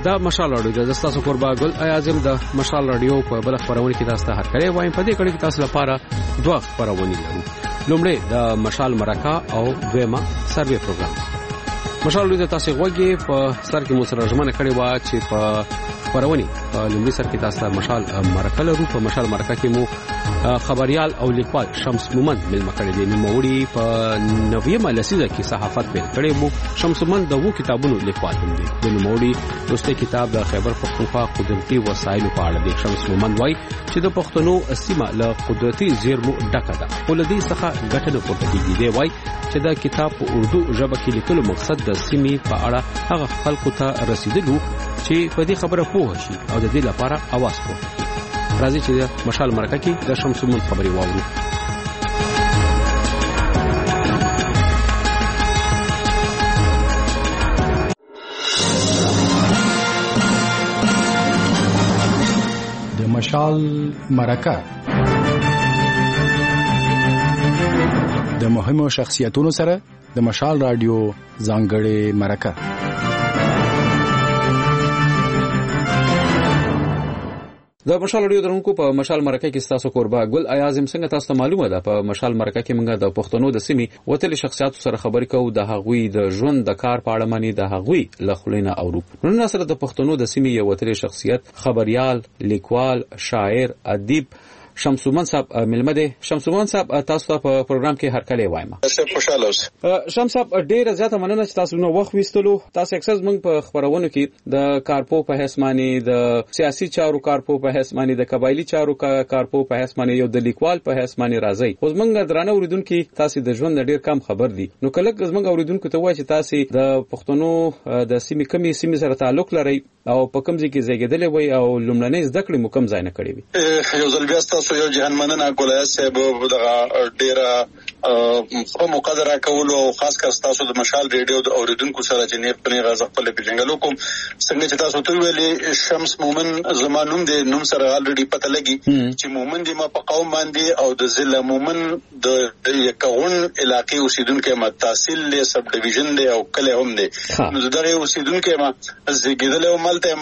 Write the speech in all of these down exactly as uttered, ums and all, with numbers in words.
دا مشال رادیو د تاسو قربا ګل اعظم د مشال رادیو په بل خبرونه کې تاسو ته هرکړې وایم. په دې کړي کې تاسو لپاره دوه خبرونه لرو. لومړی د مشال مرکه او دویمه سروې پروګرام. مشال رادیو تاسو غوږی په سر کې مو سره ژمنه کړې و چې په خبرونه په لومړي سر کې تاسو مشال مرکه لرو. په مشال مرکه کې مو خبريال او لیکوال شمس مومند ملما کړی دی. نوموړي په نوېمه لسیزه کې صحافت پیل کړی وو. شمس مومند د وو کتابونو لیکوال هم دی. د نوموړي دوستي کتاب د خیبر پختونخوا قدرتي وسایل په اړه دی. شمس مومند وایي چې د پښتنو سیمه له قدرتي زیرمو ډکه ده. ولدي څخه ګټنه پورته کیږي. دی وایي چې دا کتاب په اردو ژبه کې لیکلو مقصد د سیمې په اړه هغه خلکو ته رسیدلو چې په دې خبره پوه شي او د دې لپاره اواز پورته کړي. راځي چې مشال مرکه کې د شمس مومند خبري واورو. د مشال مرکه د مهمو شخصیتونو سره د مشال رادیو ځانګړې مرکه. د مشال رادیو درونکو په مشال مرکه کې تاسو قربا ګل اعظم څنګه تاسو ته معلومه ده په مشال مرکه کې موږ د پښتنو د سیمې وتل شخصیت سره خبرې کوو. د هغوی د ژوند د کار په اړه مانی د هغوی لخلینه اورو. نن سره د پښتنو د سیمې یو وتل شخصیت خبريال لیکوال شاعر ادیب شمس مومند صاحب ملمده. شمس مومند صاحب تاسو ته په پروګرام کې هرکلی وایم. ډېر خوشاله اوسم. شمس صاحب ډېر زیاته مننه چې تاسو نو وخت وستلو. تاسو اکثر موږ په خبرونو کې د کارپو په حسماني د سیاسي چارو کارپو په حسماني د قبایلی چارو کارپو په حسماني یو د لیکوال په حسماني راځي. خو موږ درانه اوریدونکو تاسو د ژوند ډېر کم خبر دي. نو کله موږ اوریدونکو ته وایي چې تاسو د پښتنو د سیمې کمی سیمې سره تعلق لرئ او په کوم ځای کې زیږیدلې وای او لومړنۍ زده کړې مو کوم ځای نه کړې وي. یو ځل بیا تاسو یو جهان مننه ګولای صاحب دغه ډېر په مقدره کول او خاص کر تاسو د مشال ریډیو د اوریدونکو سره چې نه پنه غاز خپل پیژنګلو کوم څنګه چې تاسو ته ویلي شمس مومند زمانوم د نوم سره الریډي پته لګي چې مومند ما په قوم باندې او د ضلع مومند د یکون علاقې اوسیدونکو ما تحصیل له سب ډیویژن دی او کله هم دی. نو دغه اوسیدونکو ما زیږیدل او ملته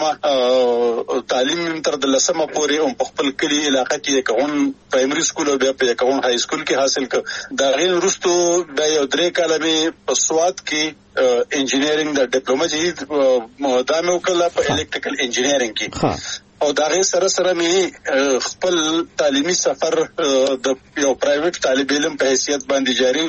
ما تعلیم تر د لسمه پورې هم په خپل کلی علاقې کې یکون پرایمري سکول او بیا په یکون های سکول کې حاصل کړ. دا غیر وروسته د یو درې کاله مې په سواد کې انجینیرینګ د ډیپلوما چې دا مې وکړه په الکتریکل انجینیرینګ کې او دا غیر سره سره مې خپل تعلیمي سفر د یو پرایویټ طالب علم په حیثیت باندې جاری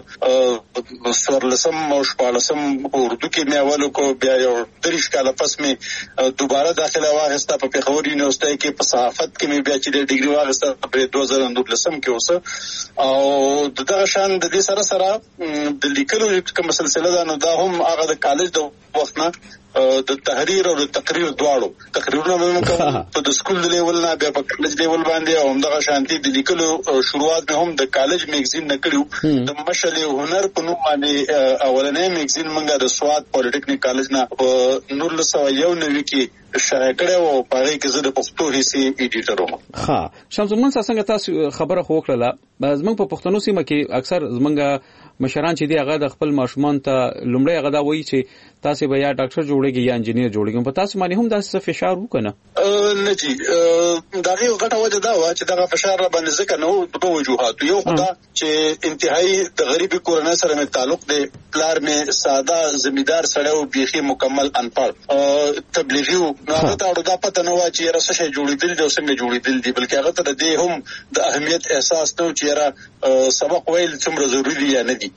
وساته. سورلسم او شپاړسم اردو کې مې اولو کو بیا یو دریش کاله پس مې دوباره داخله واغسته په پیښور یونیورسيټي کې په صحافت کې مې بیا چې ډیګري واغسته په دوه زره نولسم کې اوسه او دغه شان د دې سره سره د لیکلو کوم سلسله ده. نو دا هم هغه د کالج د وخت نه د تحریر او د تقریر دواړو تقریرونه مې کوم په د سکول لیول نه بیا په کالج لیول باندې او همدغه شانتي د لیکلو شروعات هم د کالج میگزین نه کړو. د مشعل هنر په نوم باندې اولنې میگزین موږ د سواد پولیټیکنیک کالج نه په نولس سوه یو نوي کې شایع کړو او په هغه کې زه د پښتو حصې ایډیټر وم. ها شمس مومند څنګه تاسو خبره خو وکړه زمونږ په پښتنو سیمه کې اکثر زمونږ مشران چې دی هغه د خپل ماشومان ته لومړی هغه دا وایي چې تاسو به یا ډاکټر جوړیږئ یا انجینیر جوړیږئ. په تاسو باندې هم دا څه فشار وکنه؟ نه جی دا یو غټه وجه دا و چې دا فشار را باندې ځکه نو په وجوهات یو خدا چې انتهایی د غریبي کورنۍ سره مې تعلق دی. پلار مې ساده زمیدار سره او بيخي مکمل انپړ تبلیغي او هغه ته دا پته نه و چې را څه جوړیدل دي او څنګه جوړیدل دي بلکې هغه ته د هم د اهمیت احساس ته چې را سبق ویل څومره ضروری دی یا نه دي.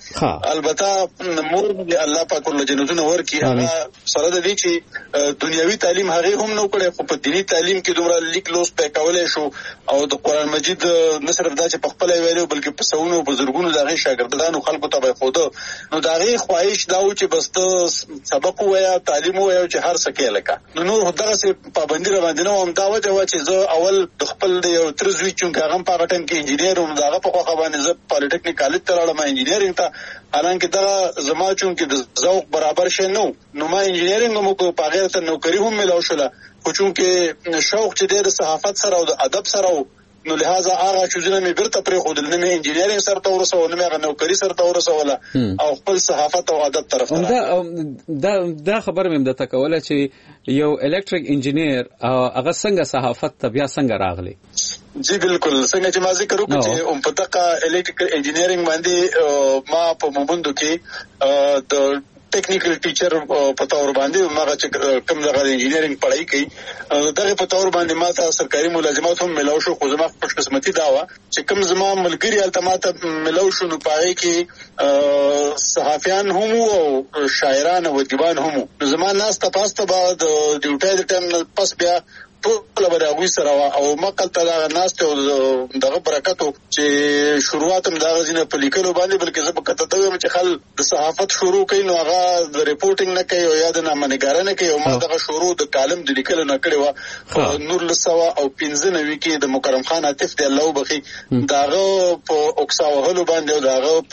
البته مور دې الله پاک له جنتونو ورکی هغه سره د دې چې دنیوي تعلیم هغه هم نو کړي خو په دینی تعلیم کې دومره لیک لوس په کولای شو او د قران مجید نه صرف دا چې په خپل ویلو بلکې په سونو بزرګونو دغه شاګردانو خلکو ته به خود نو دغه خواهش دا و چې بس سبق وایا تعلیم وایا چې هر څه کې لکه نو نور دغه څه پابندي را باندې نو هم دا وجه و چې زه اول د خپل د یو ترزوی چون هغه په غټن کې انجینیر او دغه په خو باندې زه پالیټیکنیک کالج ته لاړم انجینیرینګ ته حالانکه دا زما چون کې د ذوق برابر شې نو نو ما انجینیرینګ مو په غیر ته نوکری هم ملو شله خو چون کې شوق چې د صحافت سره او د ادب سره نو لہذا هغه چوزونه مې بیرته پرې خودل نه مې انجینیرینګ سره ته ورسول نه مې نوکری سره ته ورسول او خپل صحافت او ادب طرف ته دا دا خبر مې د تکوله چې یو الکتریک انجینیر هغه څنګه صحافت ته بیا څنګه راغلی. جی بالکل څنګه چې ما ذکر وکړ چې هم په دغه الکتریکل انجینیرینګ باندې ما په مومندو کې د ټیکنیکل ټیچر په تور باندې ما چې کوم دغه انجینیرینګ پڑھائی کوي دغه په تور باندې ما ته سرکاري ملازمت هم ملو شو خو زما خوش قسمتي دا و چې کوم زما ملګری التماته ملو شو نو پای کې صحافیان هم او شاعران او دیوان هم زما ناس ته پاسته بعد ډیوټي د ټیم پس بیا ټول به راوي سره او مقل ته دا ناس ته دغه برکتو چې شروعات هم دا غزنه په لیکلو باندې بلکې زه په کته ته چې خل د صحافت شروع کین نو هغه د ریپورټینګ نه کوي او یا د نامنګارنه کوي او ما دغه شروع د کالم د لیکلو نه کړی و نور لسوا او پنځه نوي کې د مکرم خان عاطف دی الله وبخي داغه په اوکساوهلو باندې او داغه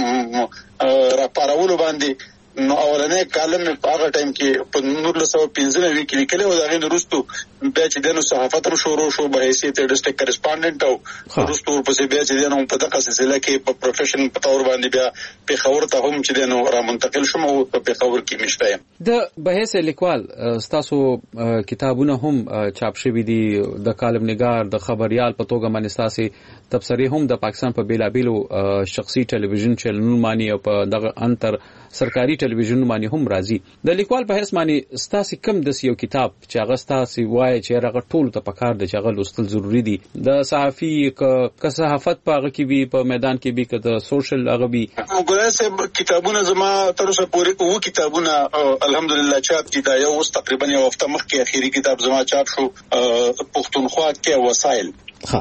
په راپارولو باندې نو اولنې کالم په هغه ټایم کې په نور له سو پنځه نوي کې لیکل او دغه وروستو بیا چې دنو صحافت هم شروع شو به حیثیت ډیسټریکټ کریسپونډنټ او وروستو په څه بیا چې دنو په دغه سلسله کې په پروفیشن په تور باندې بیا په خبر ته هم چې دنو را منتقل شوم او په خبر کې مشته د بهیس لیکوال تاسو کتابونه هم چاپ شوي دي د کالم نگار د خبريال په توګه باندې تاسو تبصرې هم د پاکستان په بیلابیلو شخصي ټلویزیون چینلونو باندې او په دغه انتر سرکاري ټلویزیون باندې هم راځي د لیکوال په هیڅ باندې ستاسو کم د یو کتاب چې هغه ستاسو وایي چې هغه ټول ته پکار د چې هغه لوستل ضروری دي د صحافي ک صحافت په هغه کې وی په میدان کې وی ک د سوشل هغه وی وګورئ چې کتابونه زما تر اوسه پورې وو کتابونه الحمدلله چاپ دي دا یو اوس تقریبا یو هفته مخکې اخیری کتاب زما چاپ شو پښتونخوا کې وسایل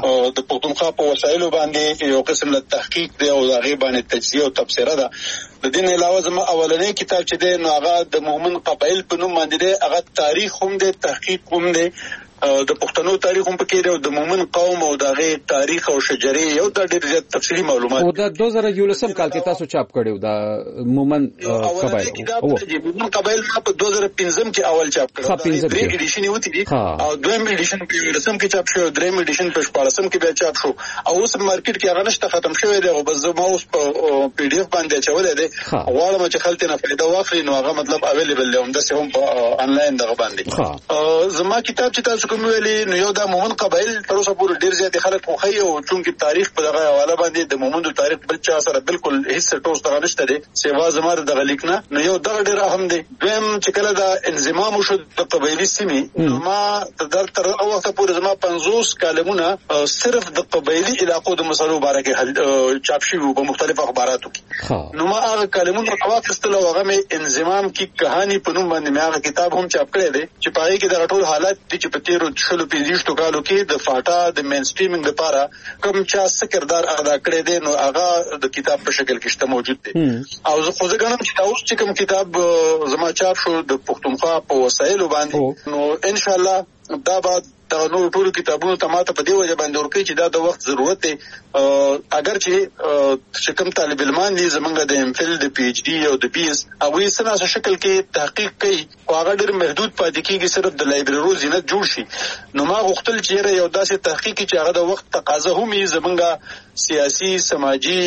د پښتونخوا په وسایلو باندې یو قسم له تحقیق دی او هغه باندې تجزیه او تبصره ده د دې علاوه زما اولنې کتاب چې دی نو هغه د مومن قبایل په نوم باندې دی هغه تاریخ هم دی تحقیق هم دی د پښتنو تاریخ هم پکې دی او د مومن قوم او دغه تاریخ او شجري یو د ډېر زیات تفصیلي معلومات او د دوه زره یولسم کال کې تاسو چاپ کړیو د مومن قبایل او مومن قبایل په دوه زره پنځم کې اول چاپ کړو درې ایډیشن یو دي او دویم ایډیشن په یولسم کې چاپ شو دریم ایډیشن په شپږم کې بیا چاپ شو او اوس مارکیټ کې هغه نشته ختم شوی دی او بس زما اوس په پی ډی اف باندې چولې دی غواړم چې خلک نه فائدہ واخلي نو هغه مطلب اویلیبل دی هم د سهم په انلاین دغه باندې زما کتاب چې تاسو کوم ویلي نو یو د مومن قبایل تر اوسه پورې ډیر زیات خلک خو خي او چونکی تاریخ په دغه حواله باندې د مومندو تاریخ بل چا سره بالکل هیڅ ټوس دغه نشته دی سیوا زماره دغه لیکنه نو یو دغه ډیر اهم دی دویم چې کله د انضمام شو د قبایلی سیمې نو ما تر تر اوسه پورې زما پنځوس کالمونه صرف د قبایلی علاقو د مسلو باره کې چاپ شوي په مختلف اخباراتو کې نو ما هغه کالمونه واخیستل او هغه مې انضمام کی کہانی په نوم باندې مې هغه کتاب هم چاپ کړی دی چې پای کې د ټول حالت چې په تیرو شلو پنځه کالو کې د فاټا د مین سټریمینګ لپاره کوم چا څه کردار ادا کړی دی نو هغه د کتاب په شکل کې شته موجود دی او زه خو زه غواړم چې تاسو چې کوم کتاب زما چاپ شو د پښتونخوا په وسایلو باندې نو ان شاء الله دا بعد دا نور ټول کتابونو ته ماته په دی وجه باندې ورکړي چې دا د وخت ضرورت دی اگر چې چې کوم طالب علمان دي زمونږ د ام فل د پی ایچ ډي او د بي اس او یې سره شکل کې تحقیق کوي او هغه ډېر محدود پاتې کیږي صرف د لایبرری زینت جوړ شي نو ما غوښتل چې یو داسې تحقیق چې هغه د وخت تقاضا هم یې زمونږ سیاسي سماجی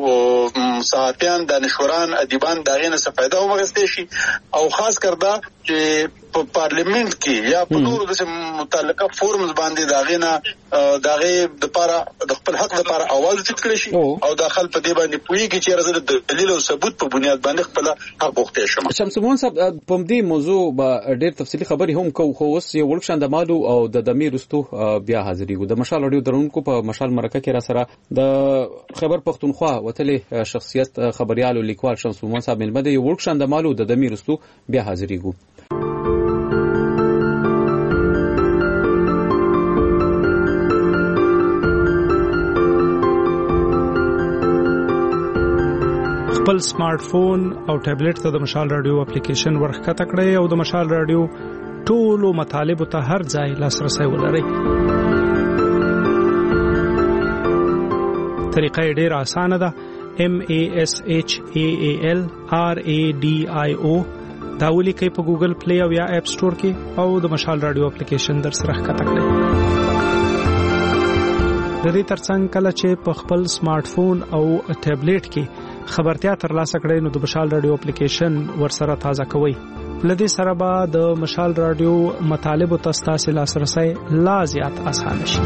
او صحافیان دانشوران ادیبان دغه نه څه فائدہ هم غوښتي شي او خاص کردا چې په پارلیمنت کې یا په نورو د متعلقه فورمز باندې داغه نه داغه د لپاره د خپل حق لپاره اواز ټیټ کړی شي او داخل په دې باندې پویږي چې راځي د دلیل او ثبوت په بنیاد باندې خپل حق وغوښتي شم. شمسمون صاحب په دې موضوع به ډېر تفصیلی خبري هم کوو خو اوس یو ورکشان د مالو او د دمیر رستو بیا حاضرېږو د مشال اډیو درونکو په مشال مرکه کې را سره د خبر پښتونخوا وتلې شخصیت خبريال او لیکوال شمسمون صاحب ملمده یو ورکشان د مالو د دمیر رستو بیا حاضرېږو. خپل سمارټ فون او ټابلیټ ته د مشال رادیو اپلیکیشن ورخکته کړئ او د مشال رادیو ټولو مطالب ته هر ځای لاسرسي ولرئ. طریقه ډېر اسانه ده. M A S H A A L R A D I O دا ولیکئ په ګوګل پلی او یا اپ سٹور کې او د مشال رادیو اپلیکیشن در سره ښکته کړئ. د دې ترڅنګ کله چې په خپل سمارټ فون او ټابلیټ کې خبرتیا ترلاسه کړئ نو د مشال رادیو اپلیکیشن ورسره تازه کوئ. لدې سره به د مشال رادیو مطالب او تاسو لاسرسي لا زیات آسان شي.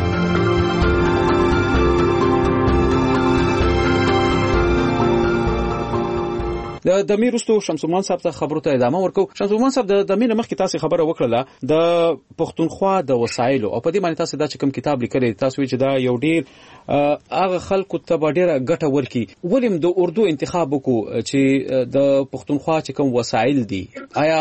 د دمیر رستو شمسومان صاحب ته خبرو ته ادامه ورکو. شمسومان صاحب د دمیر مخ کې تاسو خبره وکړه د پښتونخوا د وسایل او په دې باندې تاسو دا چې کوم کتاب لیکلی تاسو چې دا یو ډیر هغه خلکو ته ډیره ګټه ورکي. ولیم د اردو انتخاب وکړو چې د پښتونخوا چې کوم وسایل دي آیا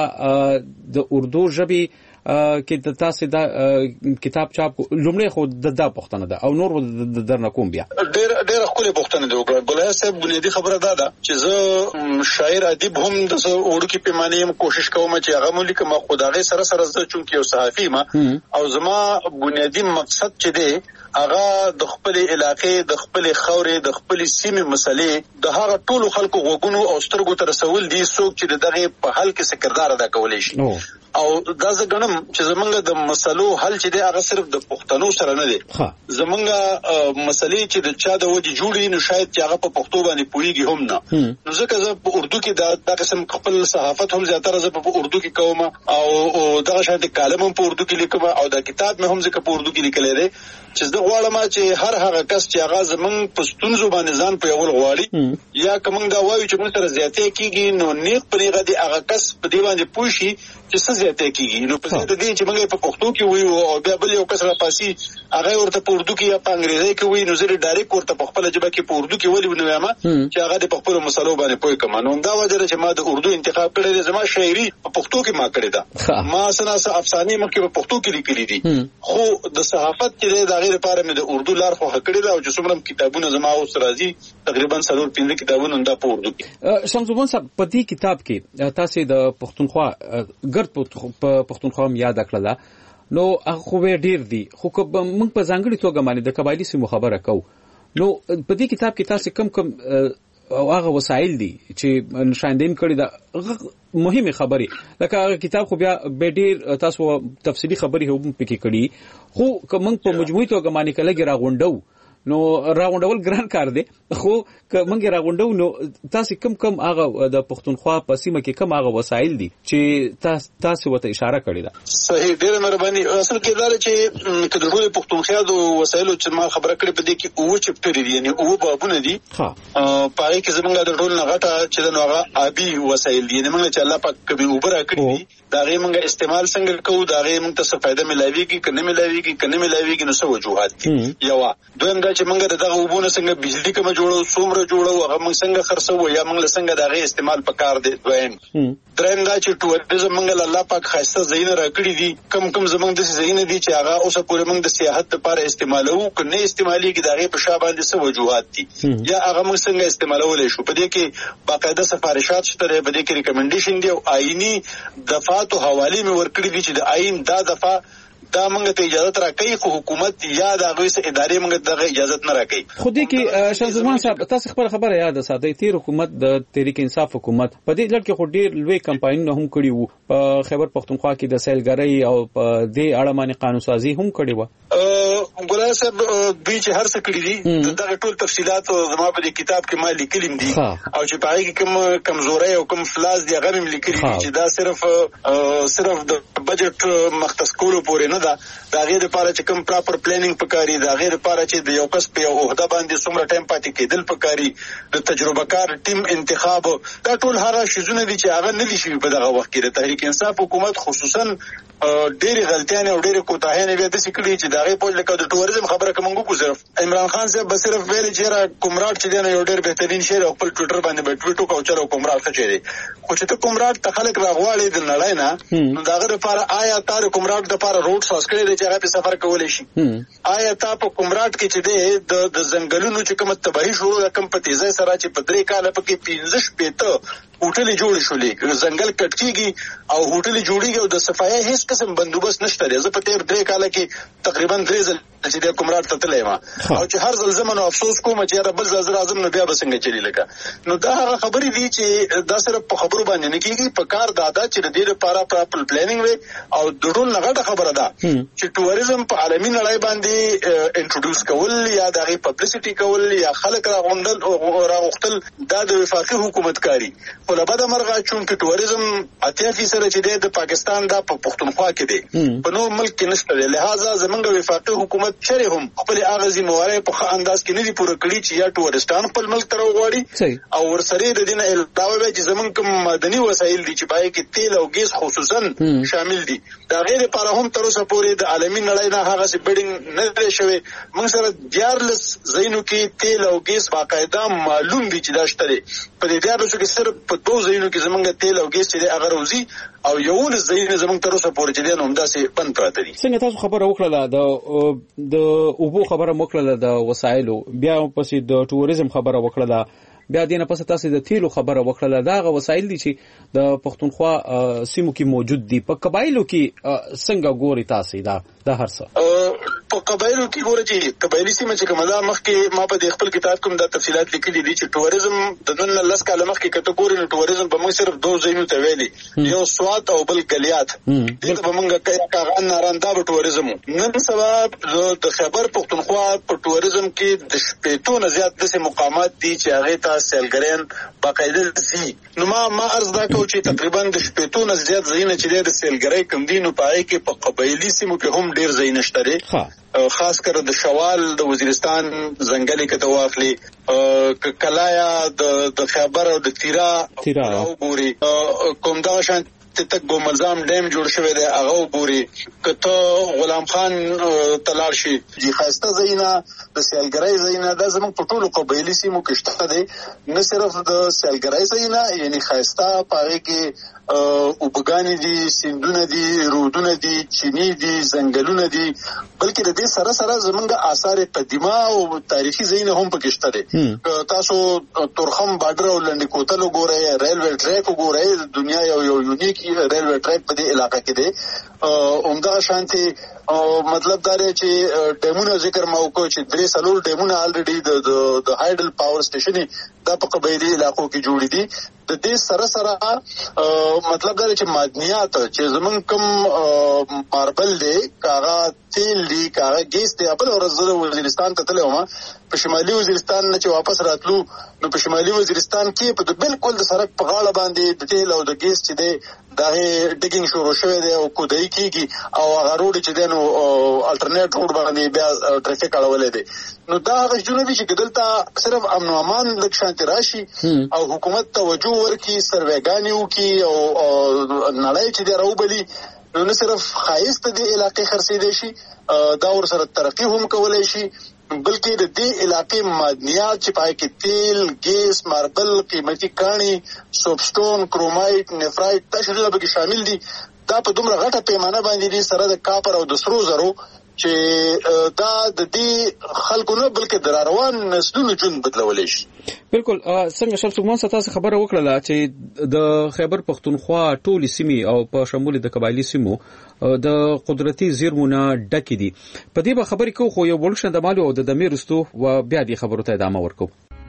د اردو ژبې کې د تاسو دا کتاب چاپ لومړی خو د دا پښتنه ده او نور درنه کوم بیا ډېر ډېر خپل پښتنه ده. ګلای صاحب بنیادی خبره ده دا چې زه شاعر ادیب هم د اردو کې پیمانه هم کوشش کوم چې هغه ملي کوم خدای سره سره زه چونکی یو صحافي ما او زما بنیادی مقصد چې ده هغه د خپل علاقې د خپل خورې د خپل سیمې مسلې د هغه ټولو خلکو غوګونو او سترګو ته رسول دي څوک چې دغه په حل کې سکردار ادا کولای شي. او دا زګنم چې زمونږ د مسلو حل چې دی هغه صرف د پښتنو سره نه دی. زمونږ مسلې چې د چا د وجه جوړي نو شاید چې هغه په پښتو باندې پويږي هم نه. نو ځکه زه په اردو کې دا د قسم خپل صحافت هم زیاتره زه په اردو کې کوم او دغه شاید کالم هم په اردو کې لیکم او دا کتاب مې هم ځکه په اردو کې لیکلی دی چې زه غواړم چې هر هغه کس چې هغه زمونږ پښتون زبان ځان په یول غواړي یا کوم دا وایي چې موږ سره زیاتې کیږي نو نیک پرېغه دی هغه کس په دی باندې پوښي چې څه زیاتې کیږي. نو په دې د دې چې موږ په پښتو کې وایو او بیا بل یو کس را پاسي هغه ورته په اردو کې یا په انګریزي کې وایي نو زه ډایرکټ ورته په خپل ژبه کې په اردو کې ولې ونه وایم چې هغه د خپل مسلو باندې پوي کوم. نو دا وجه چې ما د اردو انتخاب کړی دی. زما شاعري په پښتو کې ما کړی ده. ما سنا سه افسانې مخکې په پښتو کې لیکلي دي خو د صحافت کې د غیر لپاره مې د اردو لار خو کړی دا او چې څومره کتابونه زما اوس راځي تقریبا څلور پنځه کتابونه دا په اردو کې. شمسومان صاحب په دې کتاب کې تاسو د پښتونخوا ګرد په پښتونخوا هم یاد کړل نو خو ډیر دي خو موږ په ځانګړي توګه باندې د قبایلی سیمو خبره کوو. نو په دې کتاب کې تاسو کم کم او هغه وسایل دي چې نشاندین کړی دا مهمه خبري لکه هغه کتاب خو بیا به ډیر تاسو تفصیلی خبري هم پکې کړی خو کوم په مجموعي توګه باندې کله راغونډو نو راغونډول ګران کار دی خو کومه راغونډو نو تاسو کم کم هغه د پښتونخوا په سیمه کې کم هغه وسایل دي چې تاسو وته اشاره کړی ده. صحیح ډیره مهرباني. اصل کې دا چې کله ټول پښتونخوا د وسایلو چې ما خبره کړې په دې کې اوه چپټر دي یعنی اوه بابونه دي. ها پاره کې زمونږ د ټول نغټه چې د نوغه ابي وسایل دي یعنی موږ چې الله پاک کبي اوبر کړی دي دا غي موږ استعمال څنګه کوو دا غي موږ ته څه فائدہ ملایويږي کنه ملایويږي کنه ملایويږي نو څه وجوهات دي. یو دویم دا چې موږ دغه وبونه څنګه بجلی کوم جوړو څومره جوړو هغه موږ څنګه خرڅو یا موږ څنګه دغه استعمال پکار دي. دویم دریم دا چې ټوریزم موږ الله پاک خاصه زینه راکړي دي کم کم زمونږ د زینه دي چې هغه اوسه پورې موږ د سیاحت لپاره استعمالو کنه استعمالي کې دغه په شابه باندې څه وجوهات دي یا هغه موږ څنګه استعمالولای شو. په دې کې باقاعده سفارشات شته په دې کې ریکمنډیشن دي او آئینی دفعات او حواله مې ورکړي دي چې د آئین دا دفعه دا موږ ته اجازه راکړي خو حکومت یا د هغه ادارې موږ ته اجازه نه راکړي. خو دې کې شمسومان صاحب تاسو خبره خبره یاد ساتئ تیر حکومت د تحریک انصاف حکومت په دې لړ کې خو ډیر لوی کمپاینونه هم کړی وو په خیبر پختونخوا کې د سیلګرۍ او په دې اړه باندې قانون سازي هم کړی و. ګلای صاحب دوی چې هر څه کړی دي دا ټول تفصيلات زما په کتاب کې ما لیکلم دي او چې پای کې کوم کمزوري او کوم فلاس دي هغه مې لیکلي چې دا صرف صرف د بجټ مختص کولو پورې نه دا دا غیر لپاره چې کوم پراپر پلانینګ پکاري دا غیر لپاره چې د یو کس په عہده باندې څومره ټایم پاتې کېدل پکاري د تجربه کار ټیم انتخاب دا ټول هغه شیزونه دي چې هغه نه دي شوي په دغه وخت کې د تحریک انصاف حکومت خصوصا ډېری غلطیاں او ډېری کوتاهیاں به د سکړي چې دغه په لکه د ټوریزم خبره کوم کو صرف عمران خان صاحب به صرف ویل چې را کومراټ چې دی یو ډېر بهترین شعر خپل ټویټر باندې به ټویټو کو چلو کومراټ خچېری خو چې ته کومراټ تخلق راغواړي د نړۍ نه نو دغه لپاره آیا تار کومراټ د لپاره روډ ساس کړی دی چې هغه په سفر کولای شي آیا تا په کومراټ کې چې دی د ځنګلونو چې کوم تباہي شروع د کم په تیزه سره چې په درې کال په کې پنځه شپېته هوټل جوړ شولې ځنګل کټ کیږي او هوټل جوړیږي او د صفایي هیڅ قسم بندوبست نشته دی. زه په تیر درې کال کې تقریبا درې ځل چې د کومرات ته تللی ما او چې هر ځل زمونږ افسوس کوم چې را بل ځل راځم نو بیا به څنګه چلی لکه نو دا هغه خبرې دي چې دا صرف په خبرو باندې نه کیږي په کار دادا چې د دې لپاره پراپر پلانینګ وي او د ټول نغړه خبره ده چې ټوریزم په عالمي نړۍ باندې انټروډوس کول یا د غي پبلسټي کول یا خلک راغونډل او راغختل دا د وفاقي حکومت کاری په لبد مرغه چون کې ټوریزم اتیا فیصد چې د پاکستان د پښتونخوا کې دی په نور ملک کې نشته. لہذا زمونږ وفاقي حکومت چره هم خپل اغازي موارد په ښه انداز کې نه دي پوره کړی چې یا ټورستان خپل ملک ته راوړي او ورسره د دینه علاوه چې زمونږ کوم مدني وسایل دي چې پای کې تیل او ګیس خصوصا شامل دي دا غیر لپاره هم تر اوسه پورې د عالمي نړۍ نه هغه سي بیډینګ نه لري شوی. موږ سره دیارلس زینو کې تیل او ګیس باقاعده معلوم دي چې دا شته په دې دیارلس کې صرف په دوه زینو کې زمونږ تیل او ګیس چې هغه روزي او یو له زینو زمونږ تر اوسه پورې چې نو همداسې بند پراته دي. څنګه تاسو خبره وکړه د د اوبو خبره وکړه د وسایلو بیا پسې د ټوریزم خبره وکړه بیا دینه پس تاسو د تیلو خبره وکړه دا غو وسایل دي چې د پښتونخوا سیمو کې موجود دي په قبایلو کې څنګه ګوري تاسو دا د هر څه په قبایلو کې ګوري چې قبایلی سیمه چې کومه مخ کې ما په خپل کتاب کوم د تفصيلات لیکلي دي چې ټوریزم د نن لس کاله مخ کې کټګوري نو ټوریزم په موږ صرف دوه ځایونو ته ویلي یو سواد او بل کلیات دغه په موږ کې کاغان نارندا په ټوریزم نن سبا د خبر پښتونخوا په ټوریزم کې د شپېتو نه زیات د مقامات دي چې هغه ته سیلګرین باقاعده سي نو ما ما عرض دا کو چې تقریبا د شپېتو نه زیات ځایونه چې د سیلګرۍ کم دي نو پای کې په قبایلی سیمو کې هم ډیر ځای نشته لري خاص کر د شوال د وزیرستان ځنګلي کته واخلي کلایا د د خیبر او د تیرا او ګوري کوم دا شان تک ګومزام ډیم جوړ شوی دی هغه ګوري کته غلام خان تلار شي جی خاصه زینا د سیلګرای زینا د زمون په ټولو قبایلی سیمو کې شته دی نه صرف د سیلګرای زینا یعنی خاصه پاره کې او بګانی دي سیندونه دي رودونه دي چینی دي ځنګلونه دي بلکې د دې سره سره زمونږ آثار قدیمه او تاریخي زینا هم پکې شته دي. تاسو تورخم بارډر او لنډ کوتل وګورئ ریلوی ټریک وګورئ دنیا یو یو یونیک ریلوی ټریک په دې علاقې کې دی عمده شانتي مطلب دا دی چې ډیمونو ذکر ما وکړ چې درې سلور ډیمونو الریډي د د هایډل پاور سټیشن دا په قبایلی علاقو کې جوړ دي. د دې سره سره مطلب دا چې معدنیات چې زمون کوم ماربل دی کاغه تیل دی کاغه ګیس دی خپل ورځ وزیرستان ته تللی وم په شمالي وزیرستان نه چې واپس راتلو نو په شمالي وزیرستان کې په بالکل د سړک په غاړه باندې د تیل او د ګیس چې دی دا ډیګینګ شروع شوی دی او کودای کیږي او هغه روډ چې دی نو الټرنیټ روډ باندې بیا ټریفیک اړولې دی نو دا هغه جنوبي چې دلته صرف امن او امان لک شانتي راشي او حکومت توجه ورکړي سروېګانی وکړي او نړۍ چې دی راوبلي نو نه صرف خایست دی علاقې خرڅې دي شي دا ور سره ترقی هم کولای شي بلکې د دې علاقې معدنیات چې پای کې تیل ګیس ماربل قیمتي کاني سوبسټون کرومایټ نفرایټ تشریح به شامل دي دا په دومره غټه پیمانه باندې دي سره د کاپر او د سرو زرو چې دا د دې خلکو نه بلکې د روان نسلونو ژوند بدلولې شي. بالکل څنګه شرف سومون تاسو خبره وکړه چې د خیبر پښتونخوا ټولي سیمې او په شمول د قبایلی سیمو د قدرتي زیرمونه ډکې دي په دې به خبرې کوو خو یو ولشن د مالو او د دمیرستو و بیا دې خبرو ته ادامه ورکو.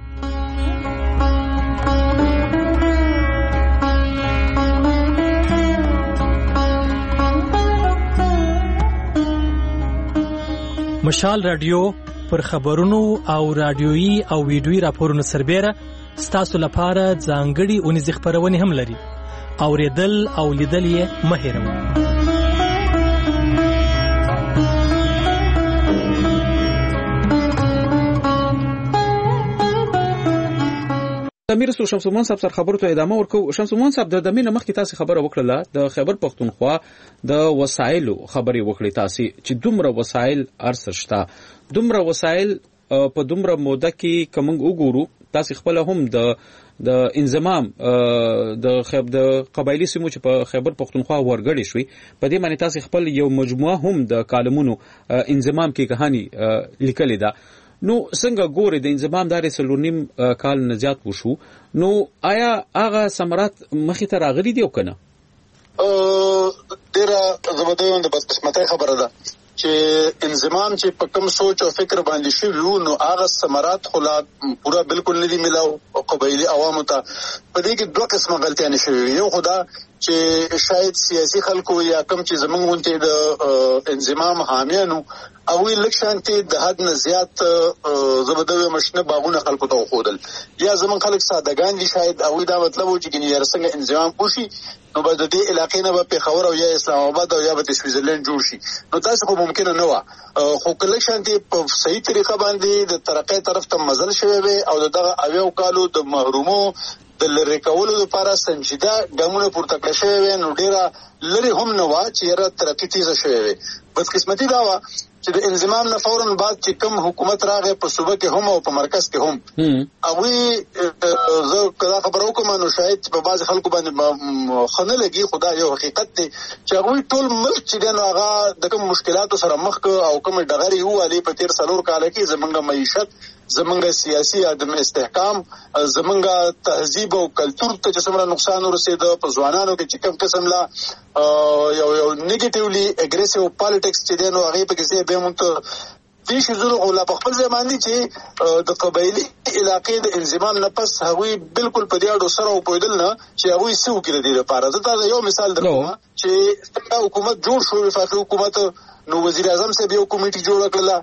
مشال رادیو پر خبرونو او رادیويي او ویډیويي راپورونو سربېره ستاسو لپاره ځانګړي اونیز خبرونه هم لري اوریدل او لیدل یې مه هېروئ. امیر سو شمسومان صاحب سره خبرو ته ادامه ورکو. شمسومان صاحب د دمینه مخکې تاسو خبره وکړه د خیبر پښتونخوا د وسایلو خبري وکړې تاسو چې دومره وسایل ارسشتا دومره وسایل په دومره موده کې کوم وګورو تاسو خپل هم د د انضمام د خیب د قبایلی سیمو چې په خیبر پښتونخوا ورګړې شوې په دې معنی تاسو خپل یو مجموعه هم د کالمونو انضمام کې کہانی لیکلې ده نو څنګه ګوري د انضمام داري سلونیم کال نزيات وشو نو آیا هغه ثمرات مخې ته راغلي دي او کنه؟ ا ډیره زبردوی د بدقسمتۍ خبره ده چې انضمام چې په کوم سوچ او فکر باندې شوی وو نو هغه ثمرات خو لا پورا بالکل نه دي ملاو قبایلی عوامو ته. په دې کې دوه قسمه غلطیاں شوي. یو خدا چې شاید سیاسي خلکو یا کوم چې زمونږ غونډې د انضمام حامیانو او لکشانتي د حد نه زیات زبردوی مشنه باغونه خلکو ته خودل یا زمون خلک سادهګان دي شاید او دا مطلب و چې ګنې څنګه انضمام وشي نو به د دې علاقې نه به پیښور او یا اسلام آباد او یا به سویټزرلند جوړ شي. نو تاسو خو ممکن نه و خو کله شانتي په صحیح طریقه باندې د ترقې طرف ته مزل شوی وي او دغه اویو کالو د محرومو د لری کولو لپاره سنجیده ګامونه پورته کړی شوی وي. نو ډیره لری هم نه و چې را ترقی تیزه شوی وي. بس قسمتي دا و چې د انضمام نه فورن بعد چې کوم حکومت راغی په صوبه کې هم او په مرکز کې هم او زه کله خبرو کوم نو شاید په بعض خلکو باندې خنه لګي. خدا یو حقیقت دی چې هغه ټول ملک چې دنه هغه د کوم مشکلاتو سره مخ او کوم ډغري وو علي په تیر سلور کال کې زمونږه معیشت زمونږه سیاسي عدم استحکام زمونږه تهذیب او کلچر ته چې څومره نقصان ورسېد په ځوانانو کې چې کوم قسم لا یو یو نیگیټیولی اګریسیو پالیټکس چې دنه هغه په کې به مونږ دې شزونو غولا په خپل ځمان دي چې د قبایلی علاقې د انضمام نه پس هغوی بالکل په دې اړه سره او پویدل نه چې هغوی سو کړی دی لپاره. دا یو مثال درکوم چې څنګه حکومت جوړ شو وفاقي حکومت نو وزیر اعظم صاحب یو کمیټي جوړ کړله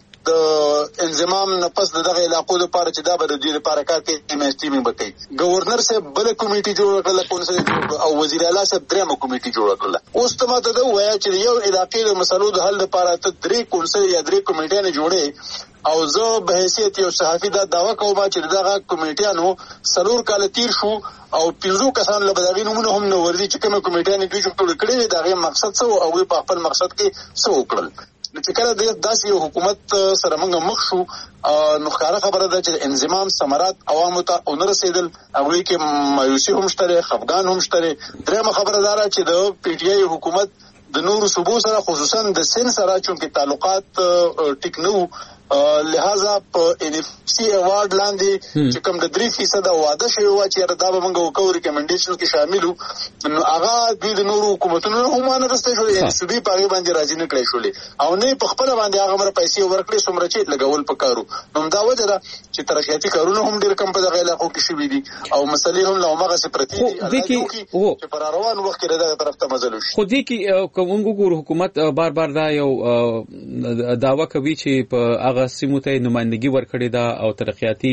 د انضمام نه پس دغه علاقو لپاره چې دا به د دې لپاره کار کوي ایمسټیمینګ وکړي. گورنر صاحب بل کمیټي جوړ کړله کونسل او وزیر اعلی صاحب درېمه کمیټي جوړ کړله. اوس ته ماته دا وایي چې یو علاقې د مسلو د حل لپاره ته درې کونسل یا درې کمیټې جوړې او زه به حیثیت یو صحافي دا داوا کوم چې دغه کمیټیانو سلور کال تیر شو او پنځو کسان له بداغي نمونه هم نو وردي چې کومه کمیټیانو دوی جوړ کړې دا غي مقصد څه او په خپل مقصد کې څه وکړل. چې کله د داسې یو حکومت سره موږ مخ شو نو ښکاره خبره ده چې انضمام ثمرات عوامو ته ونه رسېدل. هغوی کې مایوسي هم شته خفګان هم شته. درېیمه خبره دا ده چې د پی ټی آی حکومت د نورو صوبو سره خصوصا د سند سره چونکې تعلقات ټیک نه وو لہذا په ان اف سی ایوارډ لاندې چې کوم د درې فیصد واده شوی و چې دا به موږ وکړو ریکمنډیشن کې شامل نو هغه دوی د نورو حکومتونو هم نه رسته شو ان سبي پاغي باندې راځي نه کړی شولې او نه په خپل باندې هغه مر پیسې ورکړي څومره چې لګول پکارو. نو دا وجه ده چې ترقیاتي کارونه هم ډېر کم په دغه علاقو کې شوي دي او مسلې هم له هغه څه پرتی دي چې پر روان وخت کې دغه طرف ته مزل وشي. خو دې کې کوم ګور حکومت بار بار دا یو داوا کوي چې په هغه سیمو ته نمائندګي ورکړې ده او ترقیاتي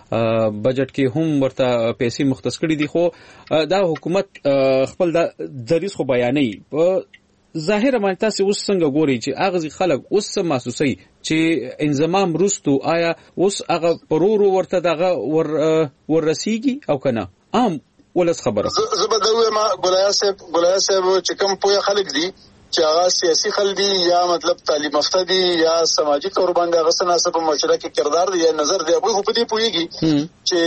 بجټ کې هم ورته پیسې مختص کړې دي. خو دا حکومت خپل د دریس خو بیانې په ظاهر باندې تاسو اوس څنګه ګوري چې هغه خلک اوس محسوسي چې انضمام روستو آیا اوس هغه پرورو ورته دغه ور ورسیږي او کنه عام ولس خبره زبردوی ما ګولیا صاحب ګولیا صاحب چې کوم پوهه خلک دي چې هغه سیاسي خلک دي یا مطلب تعلیم یافته دي یا سماجی تور باندې هغه سناسب معاشره کې کردار دي یا نظر دی هغه په دې پوهیږي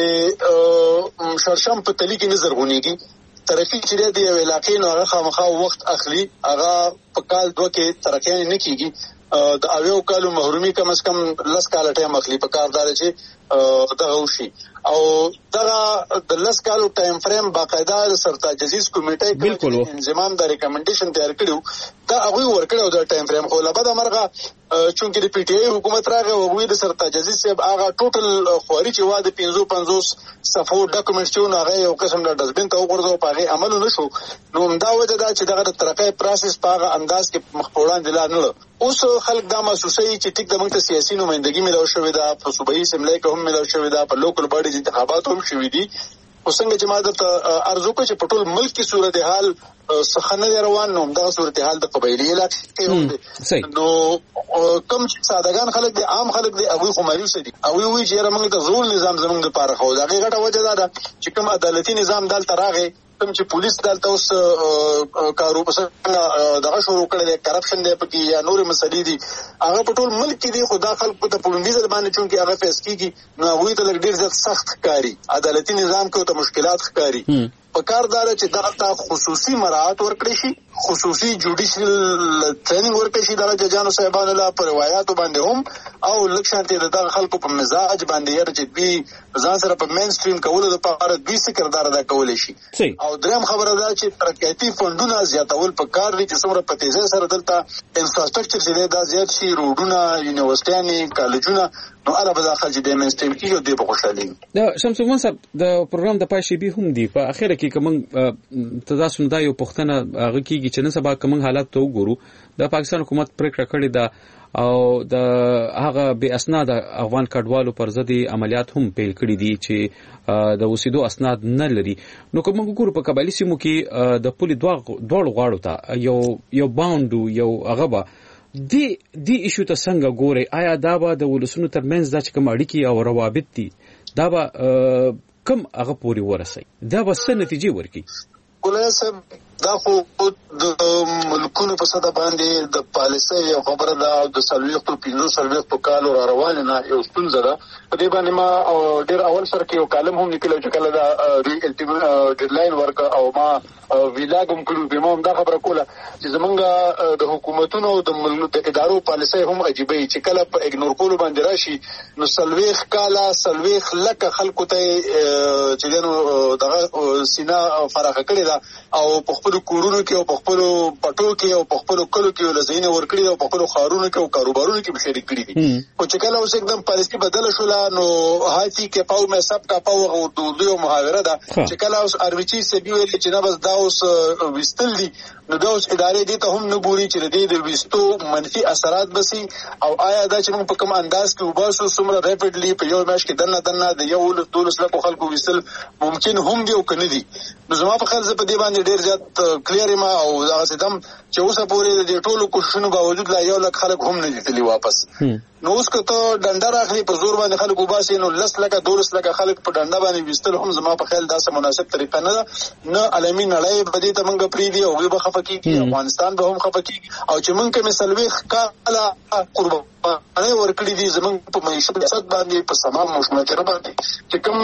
چې شرشم په تلی کې نظر غونیږي ترقی چې دی یو علاقې نو هغه خامخا وخت اخلي هغه په کال دوه کې ترقی نه کیږي د اویو کالو محرومي کم از کم لس کال ټایم اخلي په کاردار چې دغه وشي او دغه د لس کالو ټایم فریم باقاعده سرتاج عزیز کمیټه کې انضمام د ریکمنډیشن تیار کړو دا هغه ورکړو د ټایم فریم خو لبد امرغه چونکې د پی ټی آی حکومت راغی او هغه د سرتاج عزیز صاحب هغه ټوټل خوري چې واده پنځه پنځوس صفو ډاکومنټ چې هغه یو قسم د ډسبین ته وګورځو په هغه عمل نه شو. نو دا وجه دا چې دغه ترقې پروسس په هغه انداز کې مخ په وړاندې لا نه اوس خلک دا محسوسوي چې ټیک د موږ ته سیاسي نمائندګي ملو شوې ده په صوبایي اسمبلی کې هم ملو شوې ده په لوکل باډي انتخابات هم شوې دي. وسنګ چې ماده ته ارزو کوي چې په ټول ملک کې صورتحال سخنه روان نو دا صورتحال د قبایلی علاقې هم نو کم چې سادهګان خلک دي عام خلک دي هغه خو مایوس دي او وی چې موږ ته زول نظام زموږ لپاره خو دا غټه وجه ده چې کوم عدالتي نظام دلته راغی کوم چې پولیس دلته اوس کارو څنګه دغه شروع کړل دي کرپشن دی پکې یا نور مسلې دي هغه په ټول ملک کې دي خدا خلک په پولیس باندې چونکې هغه فیس کیږي نو هغه ته ډېر زیات سخت کاری عدالتي نظام کې ته مشکلات ښکاری پکاردار چې دغه خصوصي مراعات ورکړي شي، خصوصي جوډیشل ټریننګ ورکړي شي د ججانو صاحبانو لا پر روایتو باندې هم او لکشانتي دغه خلکو په مزاج باندې یره چې دوی ځان سره په مین سټریم کولو لپاره دوی سکردار ادا کولای شي. او دریم خبره ده چې ترقیاتي فندونه زیاتول په کار دي چې څومره په تیزه سره دلته انفراستراکچر چې دا زیات شي، روډونه، یونیورسيټي، کالجونه، نو هغه به داخل چې د مین سټریم کې یو دی په خوشالي. د شمس الدین صاحب د پروګرام د پای شي به هم دی په اخر کې کوم تاسو دا یو پښتنه هغه کېږي چې نن سبا کوم حالات ته وګورو د پاکستان حکومت پریکړه کړې ده او د هغه به اسناد افغان کډوالو پر ضد عملیات هم پیل کړي دي چې د وسیدو اسناد نه لري. نو کوم وګورو په قبایلی سیمو کې د پولی دوه دوه غواړو ته یو یو باوندو یو هغه دی دی ایشو ته څنګه ګوري؟ آیا دا به د ولسونو ترمنځ د کوم اړیکې او روابط دي دا به کم هغه پوری ورسي، دا به څه نتیجې ورکړي؟ ولې سم دا خو د ملکونو په صدا باندې د پالیسۍ یو خبره ده او د سلويختو پینځو سلويختو کالو را روانه نه یو ستونزه ده. په دې باندې ما ډېر اول سره کې یو کالم هم لیکلو چې کله دا ډیډلاین ورک او ما ویلاګم کړو به ما هم دا خبره کوله چې زمونږ د حکومتونو او د ملکونو د ادارو پالیسۍ هم عجیبه چې کله په اګنور کولو باندې راشي نو سلويخ کالا سلويخ لکه خلکو ته چې دنو دغه سینا فراخ کړی دا او په خپل کورونو کې او په خپل پټو کې او په خپل کلو کې ولزینه ورکړي او په خپل خارونو کې او کاروبارونو کې شریک کړي دي. او چې کله اوس एकदम پالیسي بدل شو نو هاتی کې پاو مې سب کا پاو او دوه محاوره ده چې کله اوس ارویچي سبي ویل چې نه بس دا اوس وستل دي نو دا اوس ادارې دي ته هم نه ګوري چې دې د وستو منفي اثرات بسي او آیا دا چې موږ په کوم انداز کې وباسو سمره ریپیډلی په یو ماش کې دنه دنه د یو دولس لکه خلکو وستل ممکن هم دی او کنه دي. نو زما په خیال زه په دې باندې ډیر زیات کلیر ما او هغه سدم چې اوسه پورې د ټولو کوششونو باوجود لا یو لک خلک هم نه دي واپس. نو اوس که ته ډنډه راخلي په زور باندې خلک وباسي نو لس لکه دولس لکه خلک په ډنډه باندې وستل هم زما په خیال دا سم مناسب طریقه نه ده. نه عالمي نړۍ په دې ته موږ پریدي او به خفقيږي، افغانستان به هم خفقيږي او چې موږ کوم سلوي کاله قرباني ورکړي دي زموږ په معیشت باندې په سمام مشموله باندې چې کوم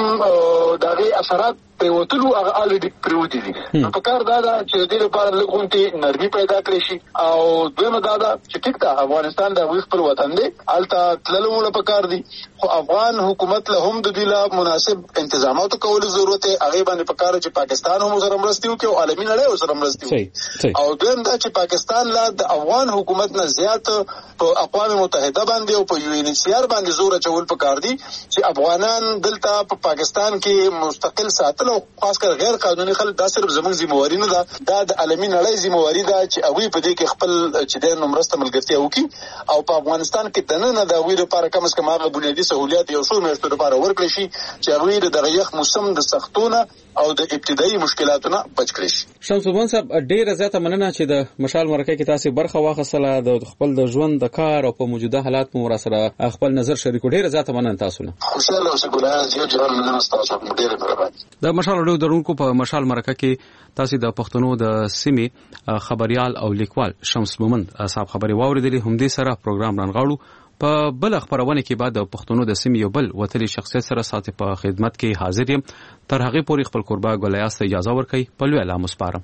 دغه اثرات په وټلو هغه الډی پروتي دي. په کار دا دا چې دې لپاره لګونتي نرمي پیدا کړی شي او دویمه دا دا چې ټیک ده افغانستان د خپل وطن دی الته تللو په کار دي خو افغان حکومت له هم د دې لا مناسب انتظامات کول ضرورت دی. هغه باندې په کار چې پاکستان هم سره مرستي وکړي او عالمي نړۍ سره مرستي وکړي او دویم دا چې پاکستان لا د افغان حکومت نه زیات په اقوام متحده باندې او په یو ان سی آر باندې زور چول په کار دي چې افغانان دلته په پاکستان کې مستقل ساتل او خاص کر غیر قانوني خلک دا صرف زموږ ذمہواری نه ده، دا د عالمي نړۍ ذمہواری ده چې هغه په دې کې خپل چې د نمرسته ملګرتیا وکړي او په افغانستان کې دنه د ویرو لپاره کم از کم هغه بنیادی سہولیات یو څو میاشتو لپاره ورکړي شي چې هغه د دغه یخ موسم د سختونه او د ابتدایي مشکلاتونو بچ کړي شي. شمس الدین صاحب ډیره زیاته مننه چې د مشال مرکه کې تاسو برخه واخصله د خپل د ژوند د کار او په موجوده حالات مو سره خپل نظر شریکو. ډیره زیاته مننه تاسو نه. خوشاله اوسئ ګلان زیات جوړ مننه تاسو ډیره مهرباني. د مشال اډو درونکو په مشال مرکه کې تاسو د پښتنو د سیمې خبريال او لیکوال شمس مومند صاحب خبري واوریدلې. هم دې سره پروګرام رانغاړو په بل خبرونه کې بعد د پښتنو د سیمې یو بل وتلي شخصیت سره ساتي په خدمت کې حاضر یم. تر هغه پورې خپل قربا ګلیاس ته اجازه ورکړئ. په لوی اعلان مسپارم.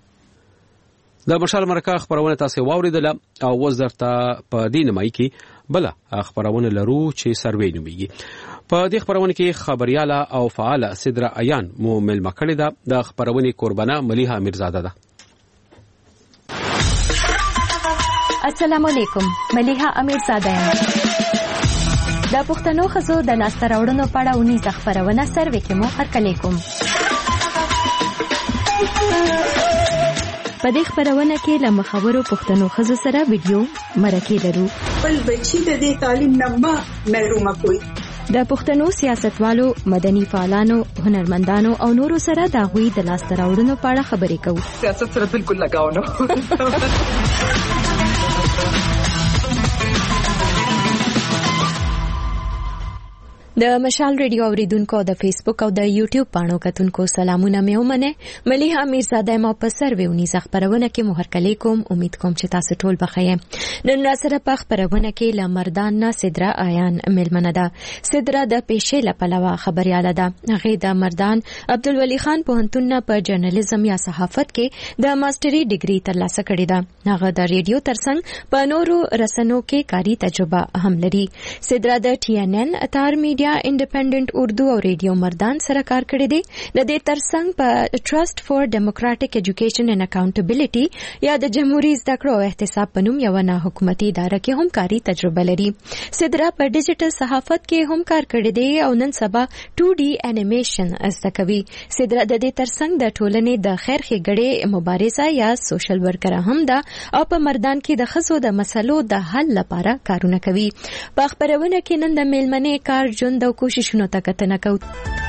د مشال مرکه خبرونه تاسو واوریدله او وز درته په دې نمای کې بل خبرونه لرو چې سروې نوميږي. په دې خبرونه کې خبرياله او فعاله صدرا عیان مو مل مکړه ده. د خبرونه قربانه ملیحه میرزاده ده. السلام علیکم، ملیحه امیرزاده یم. د پښتنو خزو د لاسته راوړنو په اړه ونی خبرونه سروې کې مو هرکلی کوم. په دې خبرونه کې له مخاورو پښتنو خزو سره ویډیو مرکې لرو. بل بچی د دې تعلیم نه محروم کوي. د پښتنو سیاستوالو، مدني فعالانو، هنرمندانو او نورو سره د غوي د لاسته راوړنو په اړه خبرې کوو. سیاست سره بالکل لگاو نه. د مشال ریډیو اوریدونکو د فیسبوک او د یوټیوب پاڼو کتونکو سلامونه مې ومنه. مليحه میرزاده ما په سرویونی خبرونه کې مهرکلی کوم. امید کوم چې تاسو ټول بخیر. نن سره په خبرونه کې لمردان نه سدرا آیان ملمنه ده. سدرا د پیښې لپاره خبرياله ده. هغه د مردان عبدالولي خان پوهنتون په جرنالیزم یا صحافت کې د ماستري ډیګري ترلاسه کړې ده. هغه د ریډیو ترڅنګ په نورو رسنیو کې کاري تجربه هم لري. سدرا د ټي ان ان اتار میډیا انډیپندنٹ اردو او ریډیو مردان سره کار کړی دی. د دې ترڅنګ په ټرست فور ډیموکراټک ایجوکیشن اینڈ اکاونټیبিলিټي یا د جمهوریت زده کړو او احتساب په نوم یو نه حکومتي اداره کې هم کاري تجربه لري. سدرا په ډیجیټل صحافت کې هم کار کړی دی او نن سبا ټو ډي انیمیشن زده کوي. سدرا د دې ترڅنګ د ټولنې د خیر ښېګړې مبارزه یا سوشل ورکر هم ده او په مردان کې د ښځو د مسلو د حل لپاره کارونه کوي. په خبرونه کې نن د میلمنې کار ژوند او کوششونو ته کتنه کوو.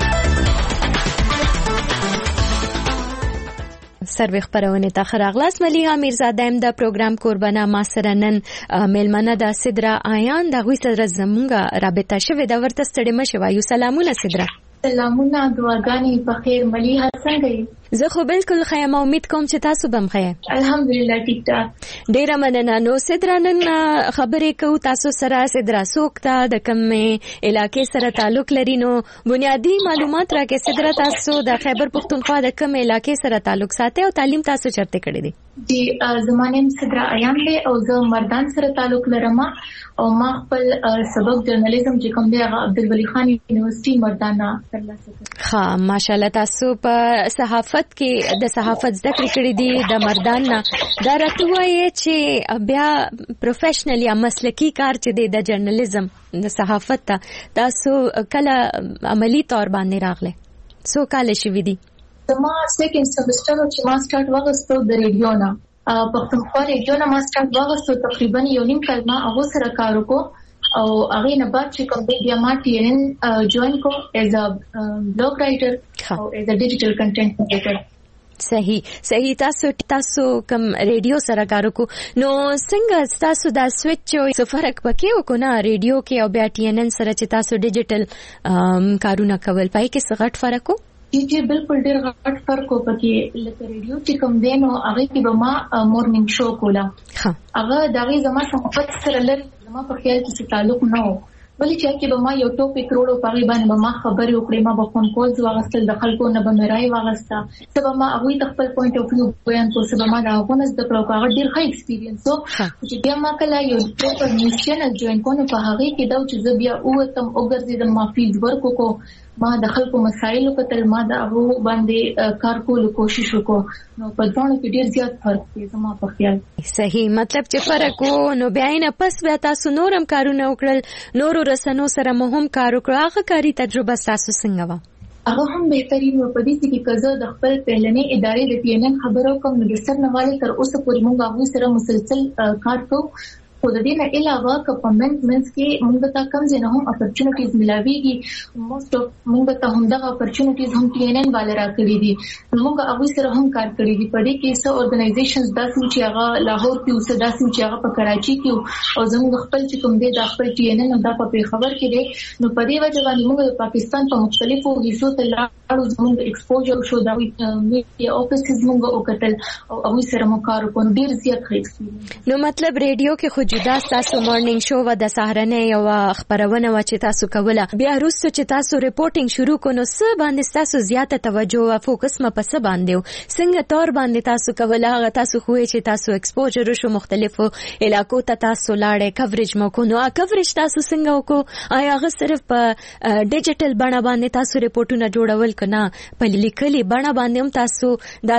سروي خبرونه ته خراغلاس. مليحه میرزاده د پروګرام قربانه ما سره نن میلمنه د سدرا آیان د غوي سره زمونږه رابطه شوه د ورته ستړي مشه وایو. سلامونه سدرا. سلامونه دعاګانې په خیر. مليحه څنګه یې؟ زه خو بالکل خیر. ما امید کوم چې تاسو بم خیر. الحمدلله ټیک ټاک. ډیره مننه. نو سدرا نن خبرې کوو تاسو سره. سدرا څوک ته د کومې علاقې سره تعلق لري؟ نو بنیادی معلومات راکې. سدرا تاسو د خیبر پختونخوا د کومې علاقې سره تعلق ساتي او تعلیم تاسو چرته کړی دی؟ جی زمانه سدرا ایام له او زه مردان سره تعلق لرم او ما خپل سبق جرنالیزم چې کوم دی هغه عبدالولي خان یونیورسيټي مردان ترلاسه کړ. ها ماشاءالله. تاسو په صحافت کې د صحافت زده کړې کړې دي د مردان نه. دا راته وایي چې بیا پروفیشنل یا مسلکی کار چې دی د جرنالیزم د صحافت ته تاسو کله عملی تور باندې راغله؟ سو کال شي ودی؟ زما سیکنډ سمستر چې ما سٹارټ واغستو د ریډیو نه پښتونخوا ریډیو نه ما سٹارټ واغستو تقریبا یو نیم کال ما هغه سره کار وکړ او هغه نه بعد چې کوم بیا ما ټي ان ان جوائن کو ایز ا بلاګ رائټر او ایز ا ډیجیټل کنټینټ کریټر. صحیح صحیح. تاسو تاسو کوم ریډیو سره کار وکړو نو څنګه تاسو دا سویچ څه فرق پکې وکړو نه ریډیو کې او بیا ټي ان ان سره چې تاسو ډیجیټل کارونه کول پای کې څه غټ فرق وکړو؟ جی جی بالکل ډیر غټ فرق و پکې. لکه ریډیو چې کوم دی نو هغه کې به ما مورنینګ شو کولا. هغه دغه زما صحافت سره لر زما په خیال کې تعلق نه و. ولې چې کې به ما یو ټاپک روړو په باندې به ما خبرې وکړې. ما به فون کولز واغستل د خلکو نه به مې راي واغسته. سبا ما هغه خپل پوینټ اف ویو بیان کو. سبا ما دا غونډه د پروګرام ډیر ښه ایکسپیرینس و چې بیا ما کله یو پروپر نیوز چینل جوائن کونو په هغه کې دا چې زه بیا اوتم وګرځیدم. ما فیلډ ورک وکړو. ما د خلکو مسایلو په تل ما د هغه باندې کار کولو کوشش وکړو. نو په ځوانو کې ډیر زیات فرق دی زما په خیال. صحیح. مطلب چې فرق وو نو بیا نه پس بیا تاسو نورم کارونه وکړل نورو رسنو سره مهم کار وکړو. هغه کاری تجربه تاسو څنګه و؟ هغه هم بهترین و په دې کې کزه د خپل پهلنې ادارې د پی ان ان خبرو کوم نو د سرنواله تر اوسه پورې موږ هغه سره مسلسل کار کوو. خو د دې نه علاوه کپمنټ منس کې موږ ته کم ځنه هم اپورچونټیز ملاويږي. موست اف موږ ته هم دغه اپورچونټیز هم ټي ان ان والے راکړي دي. موږ هغه سره هم کار کړی دی. په دې کې څو اورګنایزیشنز داسې چې هغه لاهور کې اوسه داسې چې هغه په کراچي کې او زموږ خپل چې کوم دی د خپل ټي ان ان د په خبر کې دی. نو په دې وجه باندې موږ د پاکستان په مختلفو حصو ته لاړو. زموږ ایکسپوجر شو دا میډیا افیسز موږ وکتل او هغه سره مو کار وکړ. ډیر زیات ښه. نو مطلب ریډیو کې جدا تاسو مارنینګ شو و د سهارنه یو خبرونه و چې تاسو کوله. بیا وروسته چې تاسو ریپورتینګ شروع کونو څه باندې تاسو زیاته توجه او فوکس م په څه باندې څنګه تور باندې تاسو کوله؟ هغه تاسو خو چې تاسو ایکسپوجر شو مختلفو علاقو ته تاسو لاړې کوریج مو کو. نو کوریج تاسو څنګه وکړو؟ آیا هغه صرف په ډیجیټل بڼه باندې تاسو ریپورتونه جوړول کنه په لیکلي بڼه باندې هم تاسو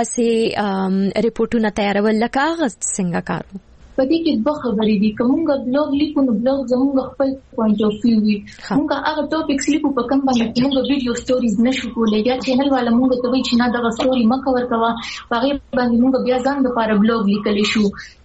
داسې ریپورتونه تیارول لکه هغه څنګه کارو؟ په دې کې دوه خبرې دي. کومه بلاګ لیکو نو بلاګ زموږ خپل پوینټ اف ویو وي. موږ هغه ټاپکس لیکو په کوم باندې موږ ویډیو سټوریز نشو کولای. یا چینل والا موږ ته وایي چې نه دا سټوري ما کور کوا. هغه باندې موږ بیا ځان د لپاره بلاګ لیکلی شو.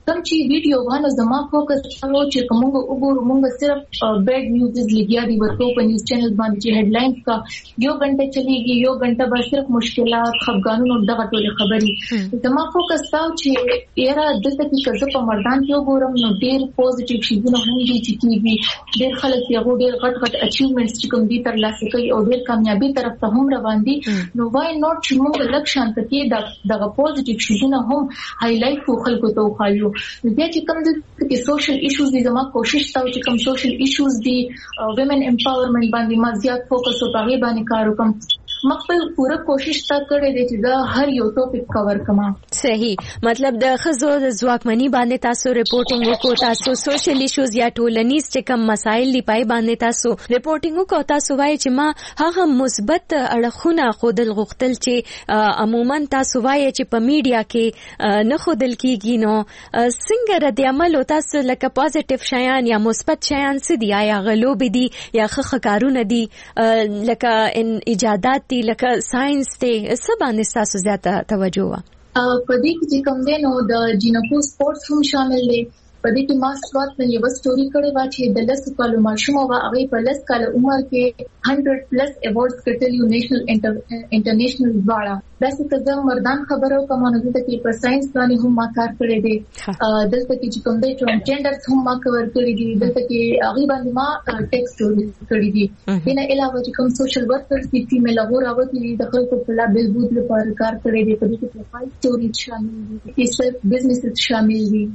کوم چې ویډیو باندې زما فوکس شو چې کومه وګورو موږ صرف بیډ نیوزز لګیا دي ورته په نیوز چینل باندې چې هډلاینز کا یو غنټه چلیږي یو غنټه به صرف مشکلات خفګانونو دغه ټول خبري زما فوکس تاو چې یاره دلته کې کزه په مردان کې وګورم نو ډېر پوزټیو شیونه هم دي چې کیږي ډېر خلک یو ډېر غټ غټ اچیومنټس چې کوم دي تر لاسه کوي او ډېر کامیابی طرف ته هم روان دي نو وای نوٹ چې موږ لکشان ته کې دغه پوزټیو شیونه هم هایلایټ کو خلکو ته وخایو بیا چې کوم د سوشل ایشوز دي زما کوشش تاو چې کوم سوشل ایشوز دي ویمن امپاورمنت باندې ما زیات فوکس وکړم باندې کار وکم مخفل پوره کوشش تا کړې دي چې دا هر یو ټاپک کور کما صحیح مطلب د خزو د ځواکمنۍ باندې تاسو ریپورټینګ وکړو تاسو سوشل ایشوز یا ټولنیز چې کوم مسایل دی پای باندې تاسو ریپورټینګ وکړو تاسو وایي چې ما هغه مثبت اړخونه خودل غوښتل چې عموما تاسو وایي چې په میډیا کې نه خودل کیږي نو څنګه رد عمل او تاسو لکه پوزټیو شیان یا مثبت شیان څه دي یا غلوب دي یا خخ کارونه دي لکه ان ایجادات دي لکه ساينس ته څه باندې تاسو زیاته توجه وا په دې کې چې کوم دی نو د جینکو سپورتس هم شامل دي په دې کې ما سوات نه یو سټوري کړې و چې د لس کالو ماشوم او هغه په لس کال عمر کې هندرد پلس ایوارډز ګټلي نېشنل انټرنیشنل واړه داسې کزه مردان خبرو کومه دلته کې په ساينس باندې هم ما کار کړی دی دلته کې چې کوم دی ټرانسجنډرز هم ما کور کړی دي دلته کې هغه باندې ما ټیکسټ سټوري کړی دي دنه علاوه چې کوم سوشل ورکرز دي فیمیل هغه دي د خلکو په لا بلبود لپاره کار کړی دی په دې کې پروفایل سټوري شامل دي فیسبوک بزنس شامل دي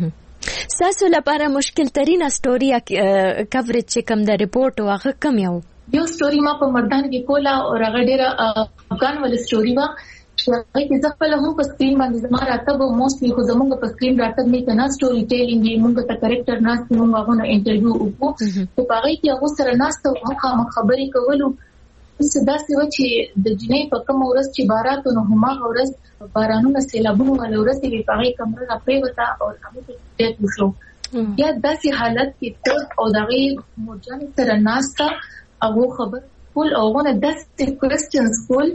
تاسو لپاره مشکل ترين سټوري کوریج چې کوم د ریپورت واغه کم یو یو سټوري ما په مردان کې کولا او هغه ډیره افغان ول سټوري وا چې هغه ځکه په لهم په سکرین باندې زما راته به موستلی خو زمونږ په سکرین راته نه کنا سټوري ټیلینګ موږ ته کریکټر ناس موږ هغه انټرویو وکړو په هغه کې هغه سره ناس ته هغه خبرې کولو څه داسې و چې د جنې په کوم ورځ چې بارات نو هما ورځ بارانونه سیلابونه ول ورځ کې په هغه کمره را پریوتا او هغه ته ډېر وشو یا داسې حالت کې ټول او دغه مرجان سره ناستا او خبر ټول او غو نه داسې کوېسچنز کول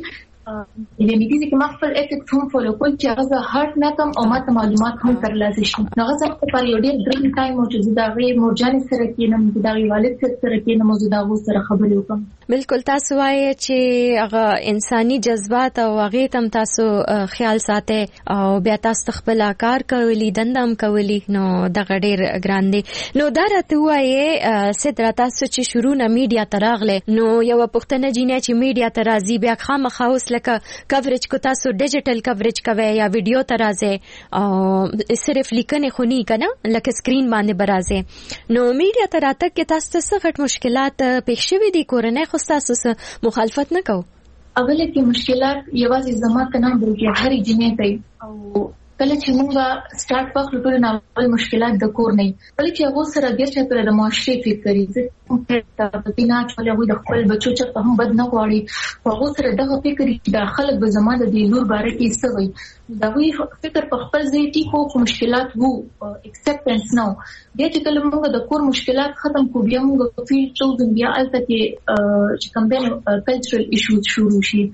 د دې کې ما خپل اټیکس هم فالو کول چې هغه هارت نه کم او ماته معلومات هم ترلاسه شي هغه څنګه په پریوډ ډریم ټایم او چې دغه مرجان سره کېنم دغه والد سره کېنم او دغه سره خبرې وکم بالکل تاسو وایي چې هغه انساني جذبات او هغه تم تاسو خیال ساتي او بیا تاسو خپل کار کوي دندم کوي نو دغه ډېر ګران دي نو دا راته وایي ستر تاسو چې شروع نه میډیا تراغله نو یو پښتنه جینه چې میډیا ترازی بیا خامخاوس لکه کوریج کو تاسو ډیجیټل کوریج کوي یا ویډیو ترازه او صرف لیکنه خونی کنه لکه سکرین باندې برازه نو میډیا تراته کې تاسو څه غټ مشکلات پېښ شوي دي کورنۍ خو تاسو مخالفت نه کو اوله کې مشکلات یوازې زما کنه بلکې هر جنې ته او کله چې موږ سٹارټ وکړو ټول ناول مشکلات د کور نه بلکې چې هغه سره ډیر څه پر د معاشري فکر کوي ته په دې نه چې هغه د خپل بچو چې هم بد نه غواړي هغه سره دغه فکر د خلک به زماده د نور باره کې څه وي دا وی فکر په خپل ځای کې کو مشکلات وو اکسپټنس نو بیا چې کله موږ د کور مشکلات ختم کو بیا موږ فیل ټو بیا البته کې چې کوم د کلچرل ایشوز شروع شي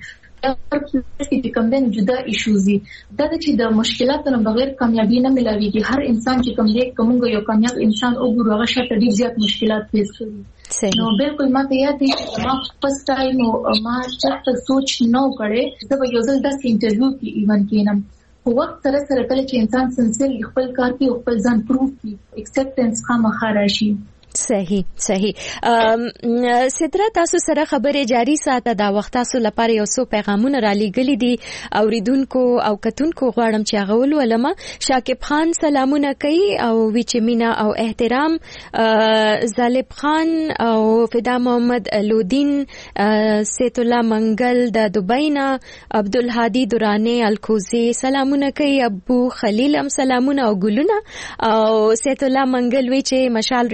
چې کوم د جدا ایشوز دي دا چې د مشکلاتو نه بغیر کامیابی نه ملويږي هر انسان چې کوم دی کومه یو کامیاب انسان وګورو هغه شته ډیر زیات مشکلات فیس کوي نو بالکل ما ته یاد دي چې ما فرست ټایم ما چې سوچ نو کړې دا یو ځل د انټرویو کې ایون کینم په وخت سره سره کله چې انسان سنسل خپل کار کوي خپل ځان پروف کوي اکسپټنس خامخا راشي صحیح صحیح ستره تاسو سره خبرې جاری ساته دا وخت تاسو لپاره یو څو پیغامونه را لېږلي دي اوریدونکو او کتونکو غواړم چې هغه ولولم شاکب خان سلامونه کوي او ویچمینا او احترام زالب خان او فدا محمد لودین سیت الله منګل د دوبینا عبدالهادي دورانه الکوزي سلامونه کوي ابو خلیل هم سلامونه او ګلونه او سیت الله منګل وی چې مشال ریډیو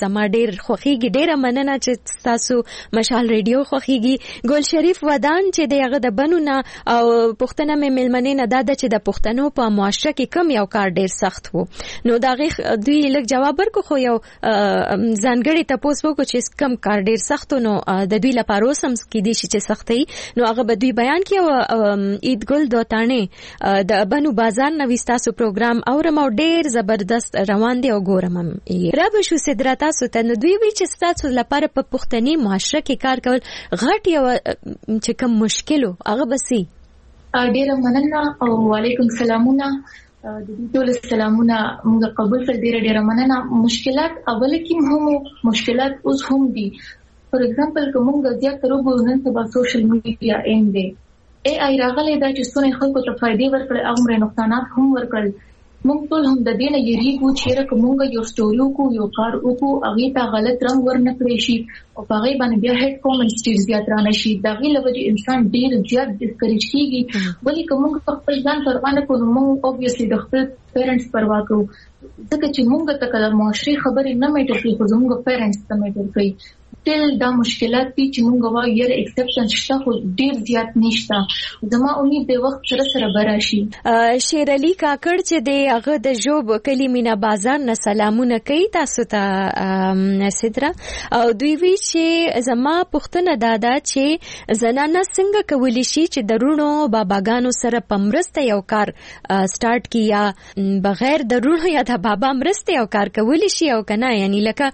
زما ډیر خوخيږي. ډیره مننه چې تاسو مشال ریډیو خوخيږي. ګل شریف ودان چې دغه د بنونه او پښتنه مې ملمنې نه داده چې د پښتنو په معاشره کې کم یو کار ډیر سخت وو. نو دا غي دوی لږ جواب ورکو خو یو ځانګړي تاسو وکړو چې کم کار ډیر سخت نو د دوی لپاره اوسم کې دي چې سختي نو هغه به دوی بیان کړي. عید ګل دوتانه د بنو بازار نو تاسو پروګرام اورم او ډیر زبردست روان دی او ګورم یې را به شو صدرا تاسو ته نو دوی وی چې تاسو لپاره په پښتني معاشره کې کار کول غټ یو چې کوم مشکلو هغه بسي. ډیر مننه او وعلیکم سلامونه د دې ټول سلامونه موږ قبول کړ. ډیر ډیر مننه. مشکلات اول کې هم مشکلات اوس هم دي. فور ایگزامپل کومه زیات تر وګورئ نن سبا سوشل میډیا ایم دی ای آی راغلی دا چې څونه خلکو ته فائدې ورکړي او مر نقصانات هم ورکړي. موږ ټول هم د دې نه یریږو چې راکومه یو سټوري وکړو یو کار وکړو هغه ته غلط رنګ ورنکړي شي او هغه باندې بیا هډ کومنټس ډیر زیات رانه شي. دا غي لوي انسان ډیر زیات ډیسکریج کیږي. ولی کومه خپل ځان پروانه کوو موږ اوبویسلی د خپل پیرنټس پروا کوو ځکه چې موږ ته کله معاشري خبرې نه میټر کوي خو زموږ پیرنټس ته میټر کوي. تل دا مشکلات دي چې موږ وایو یره ایکسپشن شته خو ډیر زیات نشته. زما امید د وخت سره سره براشي. شیر علي کاکړ چې د هغه د جوب کلی مینا بازار نه سلامونه کوي تاسو ته صدرا او دوی وی چې زما پښتنه دادا چې زنانه څنګه کولی شي چې درونو باباګانو سره پمرسته یو کار سٹارټ کیا بغیر درونو یا د بابا مرسته یو کار کولی شي او کنه یعنی لکه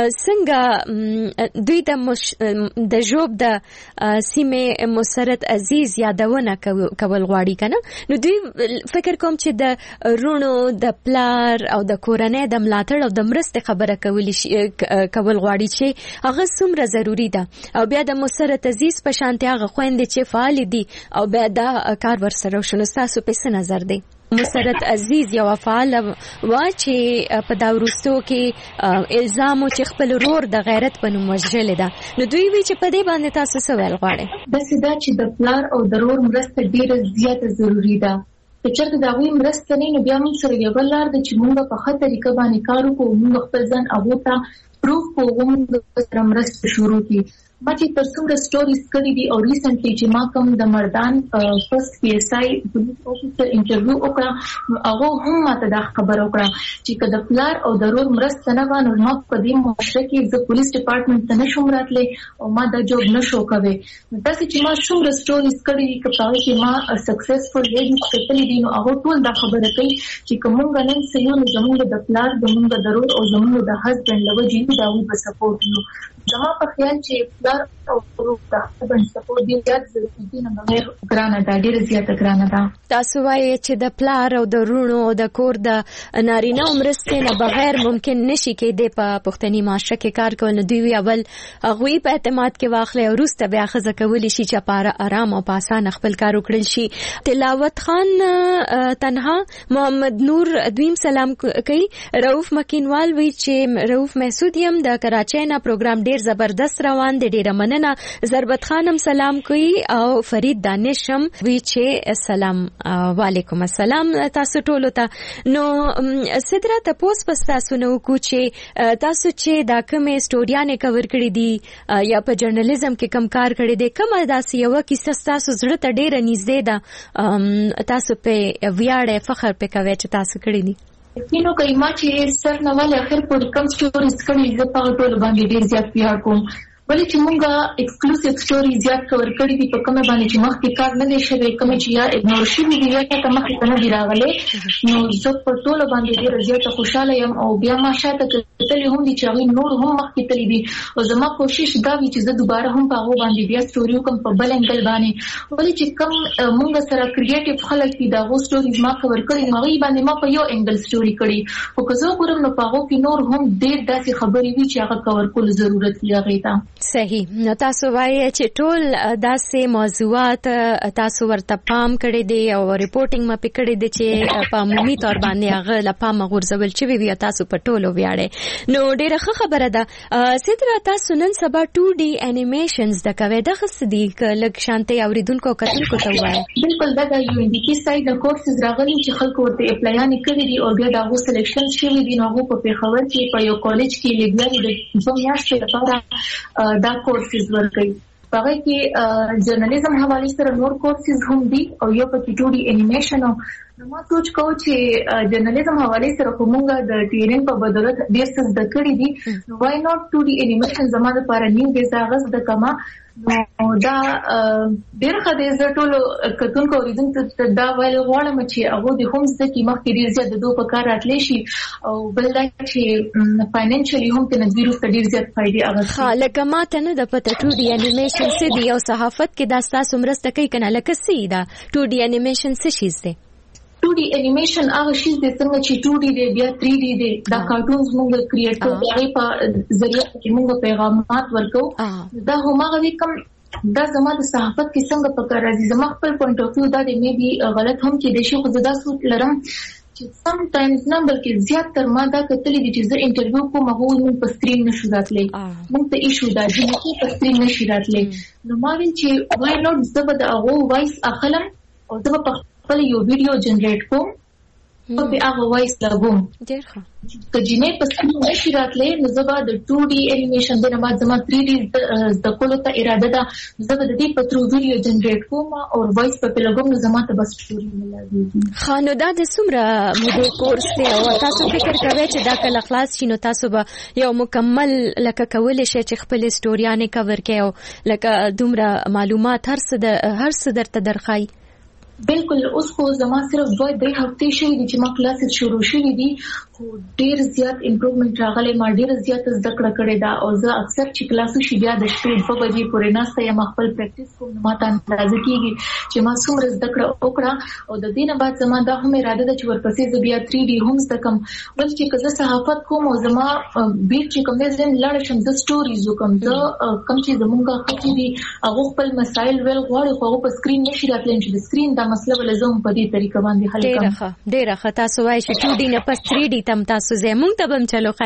څنګه دوی د مش... د جوب د سیمه مسرت عزیز یادونه کول غواړي کنه. نو دوی فکر کوم چې د رونو د پلار او د کورنۍ د ملاتړ او د مرسته خبره کول شي کول غواړي چې هغه څومره ضروری ده او بیا د مسرت عزیز په شانتي هغه خويندې چې فعال دي او بیا دا کار ورسره شنو تاسو په څه نظر دی؟ مسرت عزیز یو فعال وا چې په دا ورستو کې الزام او چې خپل رور د غیرت په نوم وژل ده. نو دوی وی چې په دې باندې تاسو څه ویل غواړئ؟ د سیدا چې د پلار او د رور مرسته ډیره زیاته ضروری ده. چې چېرته دا وی مرسته نه نو بیا موږ سره یو بل لار د چې موږ په خطر طریقه باندې کار وکړو موږ خپل ځان هغه ته پروف کوو موږ سره مرسته شروع کړو. ما چې تر څومره سټوریز کړې دي او ریسنټلی چې ما کوم د مردان فرست پی اس آی پولیس افیسر انټرویو وکړه هغه هم ماته دا خبر وکړه چې کله پلار او ضرور مرسته نه وانه نو په دې معاشره کې د پولیس ډپارټمنټ ته نشم راتلی او ما دا جوب نشو کوي. تاسو چې ما څومره سټوریز کړې دي کپاوي چې ما سکسسفل لیډ سپیشلی دي نو هغه ټول دا خبره کوي چې کومه نن سيو نه زموږ د پلار زموږ ضرور او زموږ د هسبند لوجې دا وي په سپورټ نو زما په خیال چې پلار او ورور د هسبند سپورټ دی زیات ضروري دي نه بغیر ګرانه دا ډیره زیاته ګرانه ده. تاسو وایي چې د پلار او د رونو او د کور د نارینه عمرسته نه بغیر ممکن نشي کېدی په پښتني معاشره کې کار کول. نو دوی اول هغه په اعتماد کې واخلې او روسته بیا خزه کولی شي چې پاره آرام او پاسان خپل کار وکړل شي. تلاوت خان تنها محمد نور دویم سلام کوي. رؤف مکینوال وی چې رؤف محسود یم د کراچۍ نه پروګرام ډیر زبردست روان دی ډیره مننه. ضربت خانم سلام کوي او فرید دانشم وی چې سلام وعلیکم السلام تاسو ټول ته. نو صدرا تاسو پس تاسو نو کو چې تاسو چې دا کومه سټوریانه کور کړې دي یا په جرنالیزم کې کم کار کړی دی کومه داسې یو کیسه تاسو زړه ته ډیره نږدې ده تاسو په ویاړ فخر په کوي چې تاسو کړی دي؟ کینو کایما چې سر نه ولې اخر پر کم سټوریز کړي زه په ټول باندې ډیر زیات پیار کوم ولی چې مونږه ایکسکلوسیو سټوري زیات کور کړی دي په کومه باندې چې مخکې کار نه دی شوی کومه چې یا اګنور شوی دی یا که مخکې نه دی راغلی نو زه په ټول باندې ډیر زیات خوشاله یم او بیا ما شاته کتلې هم دي چې هغه نور هم مخکې تللی دي او زما کوشش دا وي چې زه دوباره هم په هغه باندې بیا سټوري کوم په بل انګل باندې ولی چې کوم مونږ سره کریټیو خلک دي دا غو سټوریز ما کور کړی نو هغه باندې ما په یو انګل سټوري کړی او که زه ګورم نو په هغه کې نور هم ډیر داسې خبرې وي چې هغه کور کول ضرورت لري. صحیح. نو تاسو وایي چې ټول داسې موضوعات تاسو ورته پام کړی دی او ریپورټینګ ما پې کړی دی چې په عمومي طور باندې هغه له پامه غورځول شوي وي او تاسو په ټولو ویاړئ. نو ډېره ښه خبره ده. سدرا تاسو نن سبا ټو ډي انیمیشنز د کوي دغه څه دي که لږ شانتې اورېدونکو او کتونکو ته ووایه. بالکل دا د یو ان ډي پي سایډ نه کورسز راغلي چې خلکو ورته اپلایانې کړي دي او بیا د هغو سلیکشن شوي دي. نو هغو په پېښور کې په یو کالج کې لګیا دي د دوه میاشتې لپاره دا کورسز ورکوي. هغه کې جرنالیزم حواله سره نور کورسز هم دي او یو پکې ټو ډي انیمیشن. نو ما سوچ کوم چې جرنالیزم حواله سره کومه د ټریننګ په بدولت ډېر څه زده کړی دي. نو وای ناٹ ټو ډي انیمیشن زموږ لپاره نیو ډیزاغز د کما نو دا ډېر ښه دی. زه ټولو کتونکو اوریدونکو دا ویل غواړم چې هغه د هم زده کې مخکې ډېر زیات د دوه په کار راتلی شي او بل دا چې فاینانشلی هم ترې نه وروسته ډېر زیات فایدې اخلي. ښه لکه ما ته نه ده پته ټو ډي انیمیشن څه دی او صحافت کې دا ستاسو مرسته کوي که نه لکه څه ده ټو ډي انیمیشن څه شیز دی؟ ټو ډي انیمیشن هغه شیز دی څنګه چې ټو ډي دی بیا تھری ډي دی. دا کارټونز موږ کریټ کوو د هغې په ذریعه کې موږ پیغامات ورکوو. دا هماغه وي کوم دا زما د صحافت کې څنګه په کار راځي. زما خپل پوینټ اف ویو دا دی مې بي غلط هم کېدای شي خو زه دا سوچ لرم چې سم ټایمز نه بلکې زیات تر ما دا کتلي دي چې زه انټرویو کوم هغه موږ په سکرین نشو راتلی موږ ته ایشو دا چې په سکرین نشي راتلی. نو ما ویل چې وای ناٹ زه به د هغو وایس اخلم او زه به په خپل یو ویډیو جنریټ کوم او په هغه وایس لګوم. ډېر ښه. که جنې په سکرین نشي راتلی نو زه به د ټو ډي انیمیشن دنه بعد زما تھری ډي زده کولو ته اراده ده. زه به د دې په تھرو ویډیو جنریټ کوم او وایس په پې لګوم نو زما ته به سټوري ملاویږي. ښه نو دا د څومره مودې کورس دی او تاسو فکر کوئ چې دا کله خلاص شي نو تاسو به یو مکمل لکه کولی شئ چې خپلې سټوریانې کور کړئ او لکه دومره معلومات هر څه هر څه درته درښایي؟ بالکل. اوس خو زما صرف دوه درې هفتې شوي دي چې ما کلاسز شروع شوي دي خو ډېر زیات امپروومنټ راغلی. ما ډېره زیاته زده کړه کړې ده او زه اکثر چې کلاس وشي بیا د شپې دوه بجې پورې ناسته یم خپل پریکټس کوم نو ما ته اندازه کېږي چې ما څومره زده کړه وکړه. او د دې نه بعد زما دا هم اراده ده چې ورپسې زه بیا تھری ډي هم زده کړم. ول چې که زه صحافت کوم او زما بیټ چې کوم دی زه لاړه شم زه سټوریز وکړم. زه کوم چې زمونږ ښځې دي هغو خپل مسایل ویل غواړي خو هغه په سکرین نشي راتلی چې د سکرین دا مسله به زه هم په دې طریقه باندې حل کړم. ډېره ښه ډېره ښه. تاسو وایئ چې ټو ډي نه پس تھری ډي تم تاسو ځئ مونږ ته به هم چلو